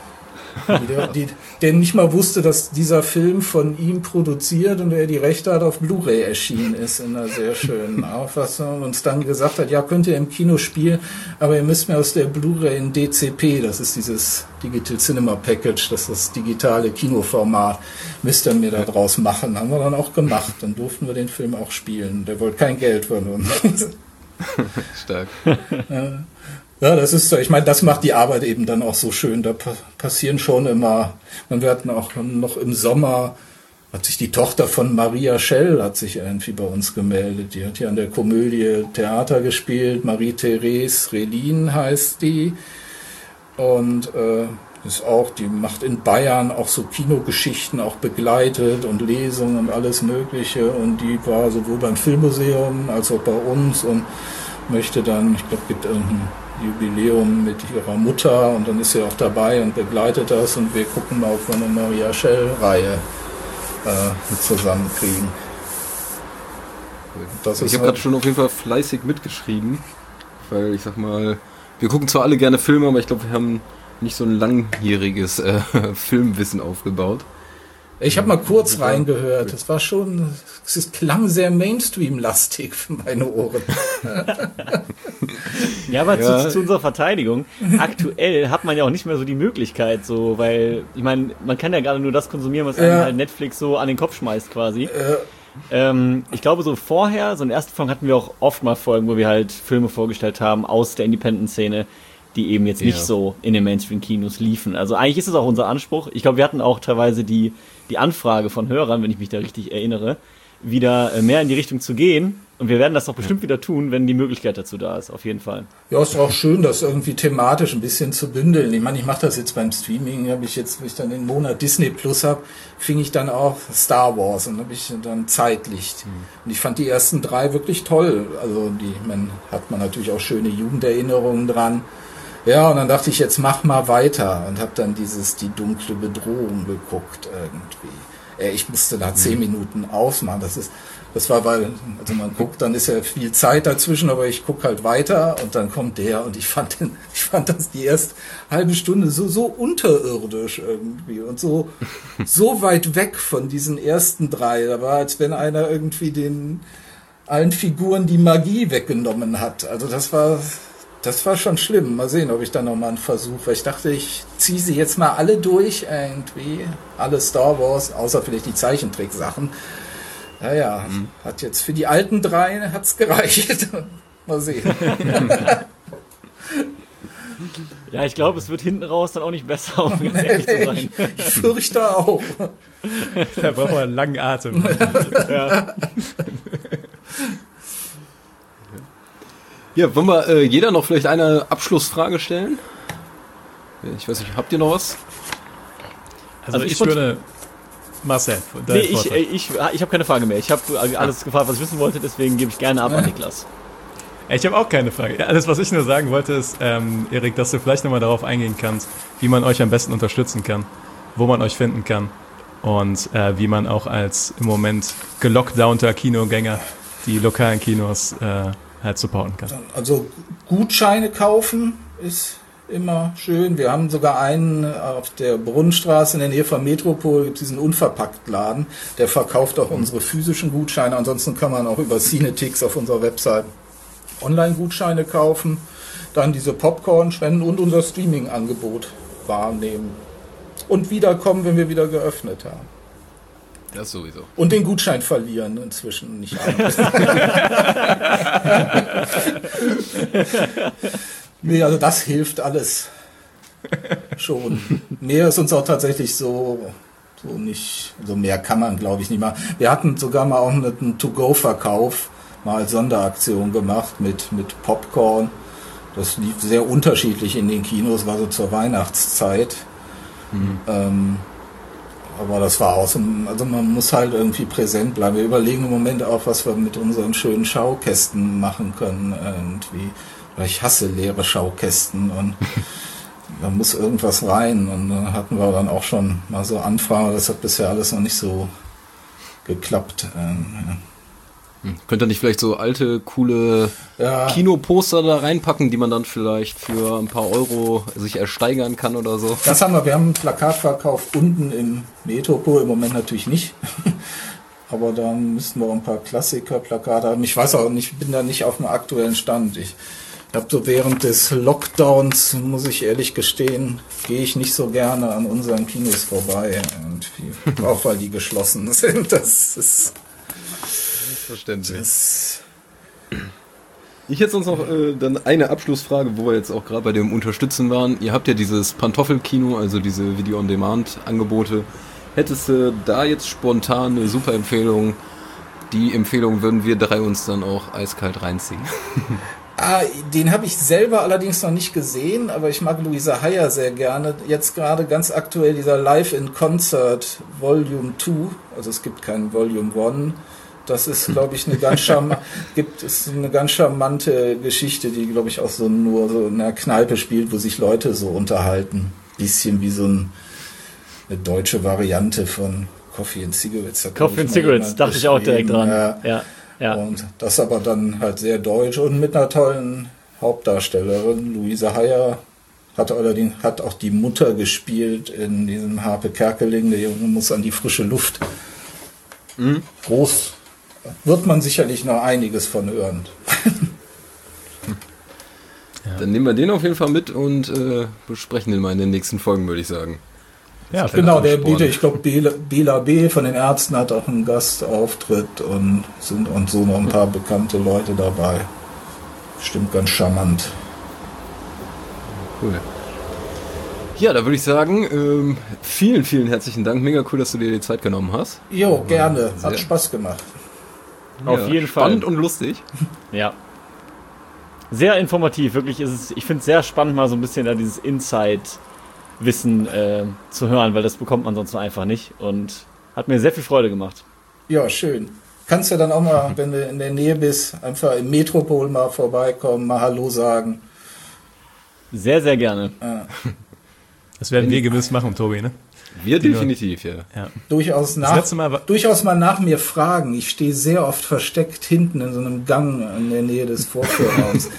Der nicht mal wusste, dass dieser Film von ihm produziert und er die Rechte hat auf Blu-ray erschienen ist in einer sehr schönen Auffassung und uns dann gesagt hat, ja, könnt ihr im Kino spielen, aber ihr müsst mir aus der Blu-ray in DCP, das ist dieses Digital Cinema Package, das ist das digitale Kinoformat, müsst ihr mir da draus machen. Haben wir dann auch gemacht, dann durften wir den Film auch spielen. Der wollte kein Geld von uns. Stark. Ja, das ist so. Ich meine, das macht die Arbeit eben dann auch so schön. Da passieren schon immer, wir hatten auch noch im Sommer, hat sich die Tochter von Maria Schell hat sich irgendwie bei uns gemeldet. Die hat hier an der Komödie Theater gespielt. Marie-Therese Relin heißt die. Und ist auch, die macht in Bayern auch so Kinogeschichten auch begleitet und Lesungen und alles Mögliche. Und die war sowohl beim Filmmuseum als auch bei uns und möchte dann, ich glaube, gibt irgendein Jubiläum mit ihrer Mutter und dann ist sie auch dabei und begleitet das und wir gucken mal, ob wir eine Maria Schell-Reihe zusammenkriegen. Ich habe gerade schon auf jeden Fall fleißig mitgeschrieben, weil ich sag mal, wir gucken zwar alle gerne Filme, aber ich glaube, wir haben nicht so ein langjähriges Filmwissen aufgebaut. Ich habe mal kurz reingehört. Es war schon, es klang sehr Mainstream-lastig für meine Ohren. Ja, aber zu unserer Verteidigung. Aktuell hat man ja auch nicht mehr so die Möglichkeit, so, weil, ich meine, man kann ja gerade nur das konsumieren, was einem halt Netflix so an den Kopf schmeißt quasi. Ich glaube, so vorher, so in der ersten Folge hatten wir auch oft mal Folgen, wo wir halt Filme vorgestellt haben aus der Independent-Szene, die eben jetzt nicht so in den Mainstream-Kinos liefen. Also eigentlich ist es auch unser Anspruch. Ich glaube, wir hatten auch teilweise die Anfrage von Hörern, wenn ich mich da richtig erinnere, wieder mehr in die Richtung zu gehen. Und wir werden das doch bestimmt wieder tun, wenn die Möglichkeit dazu da ist, auf jeden Fall. Ja, ist auch schön, das irgendwie thematisch ein bisschen zu bündeln. Ich meine, ich mache das jetzt beim Streaming, wo ich dann den Monat Disney Plus habe, fing ich dann auch Star Wars und habe ich dann Zeitlicht. Und ich fand die ersten 3 wirklich toll. Also hat man natürlich auch schöne Jugenderinnerungen dran. Ja, und dann dachte ich, jetzt mach mal weiter und habe dann die dunkle Bedrohung geguckt irgendwie. Ich musste da 10 Minuten ausmachen. Das war, weil, also man guckt, dann ist ja viel Zeit dazwischen, aber ich gucke halt weiter und dann kommt der und ich fand das die erste halbe Stunde so unterirdisch irgendwie und so weit weg von diesen ersten 3. Da war, als wenn einer irgendwie allen Figuren die Magie weggenommen hat. Also das war schon schlimm. Mal sehen, ob ich dann nochmal einen Versuch, weil ich dachte, ich ziehe sie jetzt mal alle durch irgendwie. Alle Star Wars, außer vielleicht die Zeichentricksachen. Naja, hat jetzt für die alten 3 hat's gereicht. Mal sehen. Ja, ich glaube, es wird hinten raus dann auch nicht besser, um ganz ehrlich zu sein. Ich fürchte auch. Da braucht man einen langen Atem. Ja. Ja, wollen wir jeder noch vielleicht eine Abschlussfrage stellen? Ich weiß nicht, habt ihr noch was? Also ich würde... Marcel, ich habe keine Frage mehr. Ich habe alles gefragt, was ich wissen wollte, deswegen gebe ich gerne ab an Niklas. Ich habe auch keine Frage. Alles, was ich nur sagen wollte, ist, Erik, dass du vielleicht nochmal darauf eingehen kannst, wie man euch am besten unterstützen kann, wo man euch finden kann und wie man auch als im Moment gelockdownter Kinogänger die lokalen Kinos halt supporten kann. Also Gutscheine kaufen ist immer schön. Wir haben sogar einen auf der Brunnenstraße in der Nähe von Metropol, gibt diesen Unverpackt-Laden, der verkauft auch unsere physischen Gutscheine. Ansonsten kann man auch über Cinetix auf unserer Website Online-Gutscheine kaufen, dann diese Popcorn spenden und unser Streaming-Angebot wahrnehmen. Und wiederkommen, wenn wir wieder geöffnet haben. Das sowieso. Und den Gutschein verlieren inzwischen nicht anders. Nee, also das hilft alles schon. Mehr ist uns auch tatsächlich so nicht, so mehr kann man glaube ich nicht mal. Wir hatten sogar mal auch einen To-Go-Verkauf mal als Sonderaktion gemacht mit Popcorn. Das lief sehr unterschiedlich in den Kinos, war so zur Weihnachtszeit. Aber das war also man muss halt irgendwie präsent bleiben. Wir überlegen im Moment auch, was wir mit unseren schönen Schaukästen machen können irgendwie. Ich hasse leere Schaukästen und da muss irgendwas rein. Und da hatten wir dann auch schon mal so Anfragen, das hat bisher alles noch nicht so geklappt. Könnt ihr nicht vielleicht so alte, coole Kinoposter da reinpacken, die man dann vielleicht für ein paar Euro sich ersteigern kann oder so? Das haben wir. Wir haben einen Plakatverkauf unten im Metropol, im Moment natürlich nicht. Aber dann müssten wir auch ein paar Klassiker-Plakate haben. Ich weiß auch nicht, bin da nicht auf dem aktuellen Stand. Ich habe so während des Lockdowns, muss ich ehrlich gestehen, gehe ich nicht so gerne an unseren Kinos vorbei. Irgendwie. Auch weil die geschlossen sind. Das ist verständlich. Ich hätte sonst noch dann eine Abschlussfrage, wo wir jetzt auch gerade bei dem Unterstützen waren. Ihr habt ja dieses Pantoffelkino, also diese Video-on-Demand-Angebote. Hättest du da jetzt spontan eine super Empfehlung? Die Empfehlung würden wir 3 uns dann auch eiskalt reinziehen. Den habe ich selber allerdings noch nicht gesehen, aber ich mag Louisa Heyer sehr gerne. Jetzt gerade ganz aktuell dieser Live in Concert Volume 2, also es gibt keinen Volume 1. Das ist, glaube ich, eine ganz charmante Geschichte, die, glaube ich, auch nur so in einer Kneipe spielt, wo sich Leute so unterhalten. Bisschen wie so eine deutsche Variante von Coffee and Cigarettes. Coffee and Cigarettes, dachte ich auch direkt dran. Ja. Und das aber dann halt sehr deutsch und mit einer tollen Hauptdarstellerin. Louisa Heyer hat auch die Mutter gespielt in diesem Harpe Kerkeling. Der Junge muss an die frische Luft. Groß. Wird man sicherlich noch einiges von hören. Dann nehmen wir den auf jeden Fall mit und besprechen den mal in den nächsten Folgen, würde ich sagen. Ja, genau, der bietet, ich glaube, Bela B. von den Ärzten hat auch einen Gastauftritt und sind und so noch ein paar bekannte Leute dabei. Stimmt, ganz charmant. Cool. Ja, da würde ich sagen, vielen, vielen herzlichen Dank. Mega cool, dass du dir die Zeit genommen hast. Jo, gerne. Hat Spaß gemacht. Auf jeden Fall. Spannend und lustig. Ja. Sehr informativ, wirklich ist es, ich finde es sehr spannend, mal so ein bisschen da dieses Inside-Wissen zu hören, weil das bekommt man sonst einfach nicht und hat mir sehr viel Freude gemacht. Ja, schön. Kannst ja dann auch mal, wenn du in der Nähe bist, einfach im Metropol mal vorbeikommen, mal Hallo sagen. Sehr, sehr gerne. Das werden wir gewiss machen, Tobi, ne? Wir definitiv, ja. Durchaus mal nach mir fragen. Ich stehe sehr oft versteckt hinten in so einem Gang in der Nähe des Vorführraums.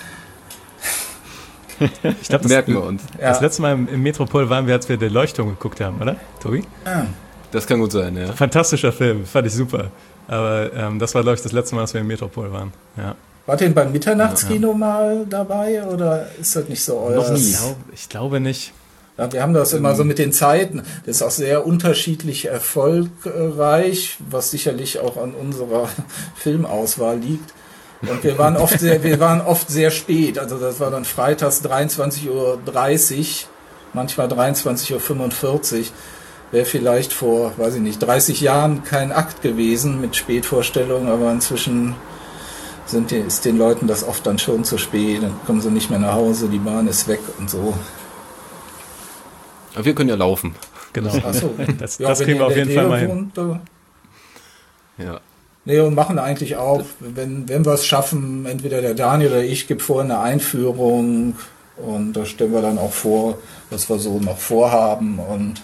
Ich glaube, das merken wir uns. Ja. Das letzte Mal im Metropol waren wir, als wir die Leuchtung geguckt haben, oder, Tobi? Ja. Das kann gut sein, ja. Fantastischer Film, fand ich super. Aber das war, glaube ich, das letzte Mal, als wir im Metropol waren. Ja. Wart ihr beim Mitternachtskino mal dabei oder ist das nicht so euer? Noch nie. Ich glaube nicht. Ja, wir haben das immer so mit den Zeiten. Das ist auch sehr unterschiedlich erfolgreich, was sicherlich auch an unserer Filmauswahl liegt. Und wir waren oft sehr spät. Also das war dann freitags 23:30 Uhr, manchmal 23:45 Uhr. Wäre vielleicht vor, 30 Jahren kein Akt gewesen mit Spätvorstellungen, aber inzwischen ist den Leuten das oft dann schon zu spät. Dann kommen sie nicht mehr nach Hause, die Bahn ist weg und so. Aber wir können ja laufen. Genau. Achso, das kriegen wir auf jeden Fall mal hin. Ja. Nee, und machen eigentlich auch, wenn wir es schaffen, entweder der Daniel oder ich gibt vorher eine Einführung und da stellen wir dann auch vor, was wir so noch vorhaben und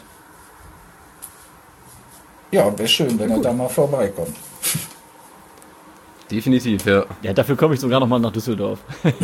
ja, wäre schön, wenn er da mal vorbeikommt. Definitiv, ja. Ja, dafür komme ich sogar noch mal nach Düsseldorf.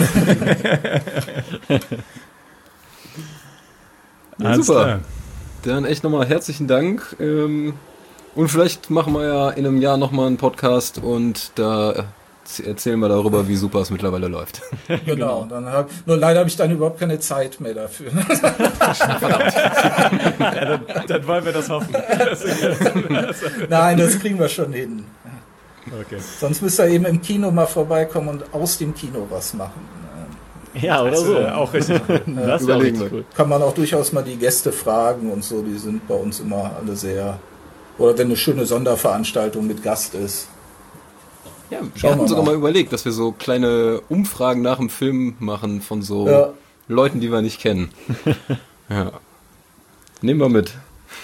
Ja, super. Dann echt nochmal herzlichen Dank. Und vielleicht machen wir ja in einem Jahr nochmal einen Podcast und da erzählen wir darüber, wie super es mittlerweile läuft. Genau. Nur leider habe ich dann überhaupt keine Zeit mehr dafür. Verdammt. Ja, dann wollen wir das hoffen. Nein, das kriegen wir schon hin. Okay. Sonst müsst ihr eben im Kino mal vorbeikommen und aus dem Kino was machen. Ja, oder so. Auch richtig. Das wäre richtig cool. Kann man auch durchaus mal die Gäste fragen und so, die sind bei uns immer alle sehr... Oder wenn eine schöne Sonderveranstaltung mit Gast ist. Ja, wir hatten sogar mal überlegt, dass wir so kleine Umfragen nach dem Film machen von so Leuten, die wir nicht kennen. Ja. Nehmen wir mit.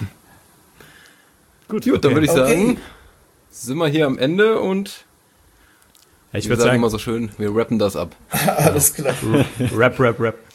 Gut, dann würde ich sagen, sind wir hier am Ende und ich würde sagen immer so schön, wir rappen das ab. Alles klar. Rap.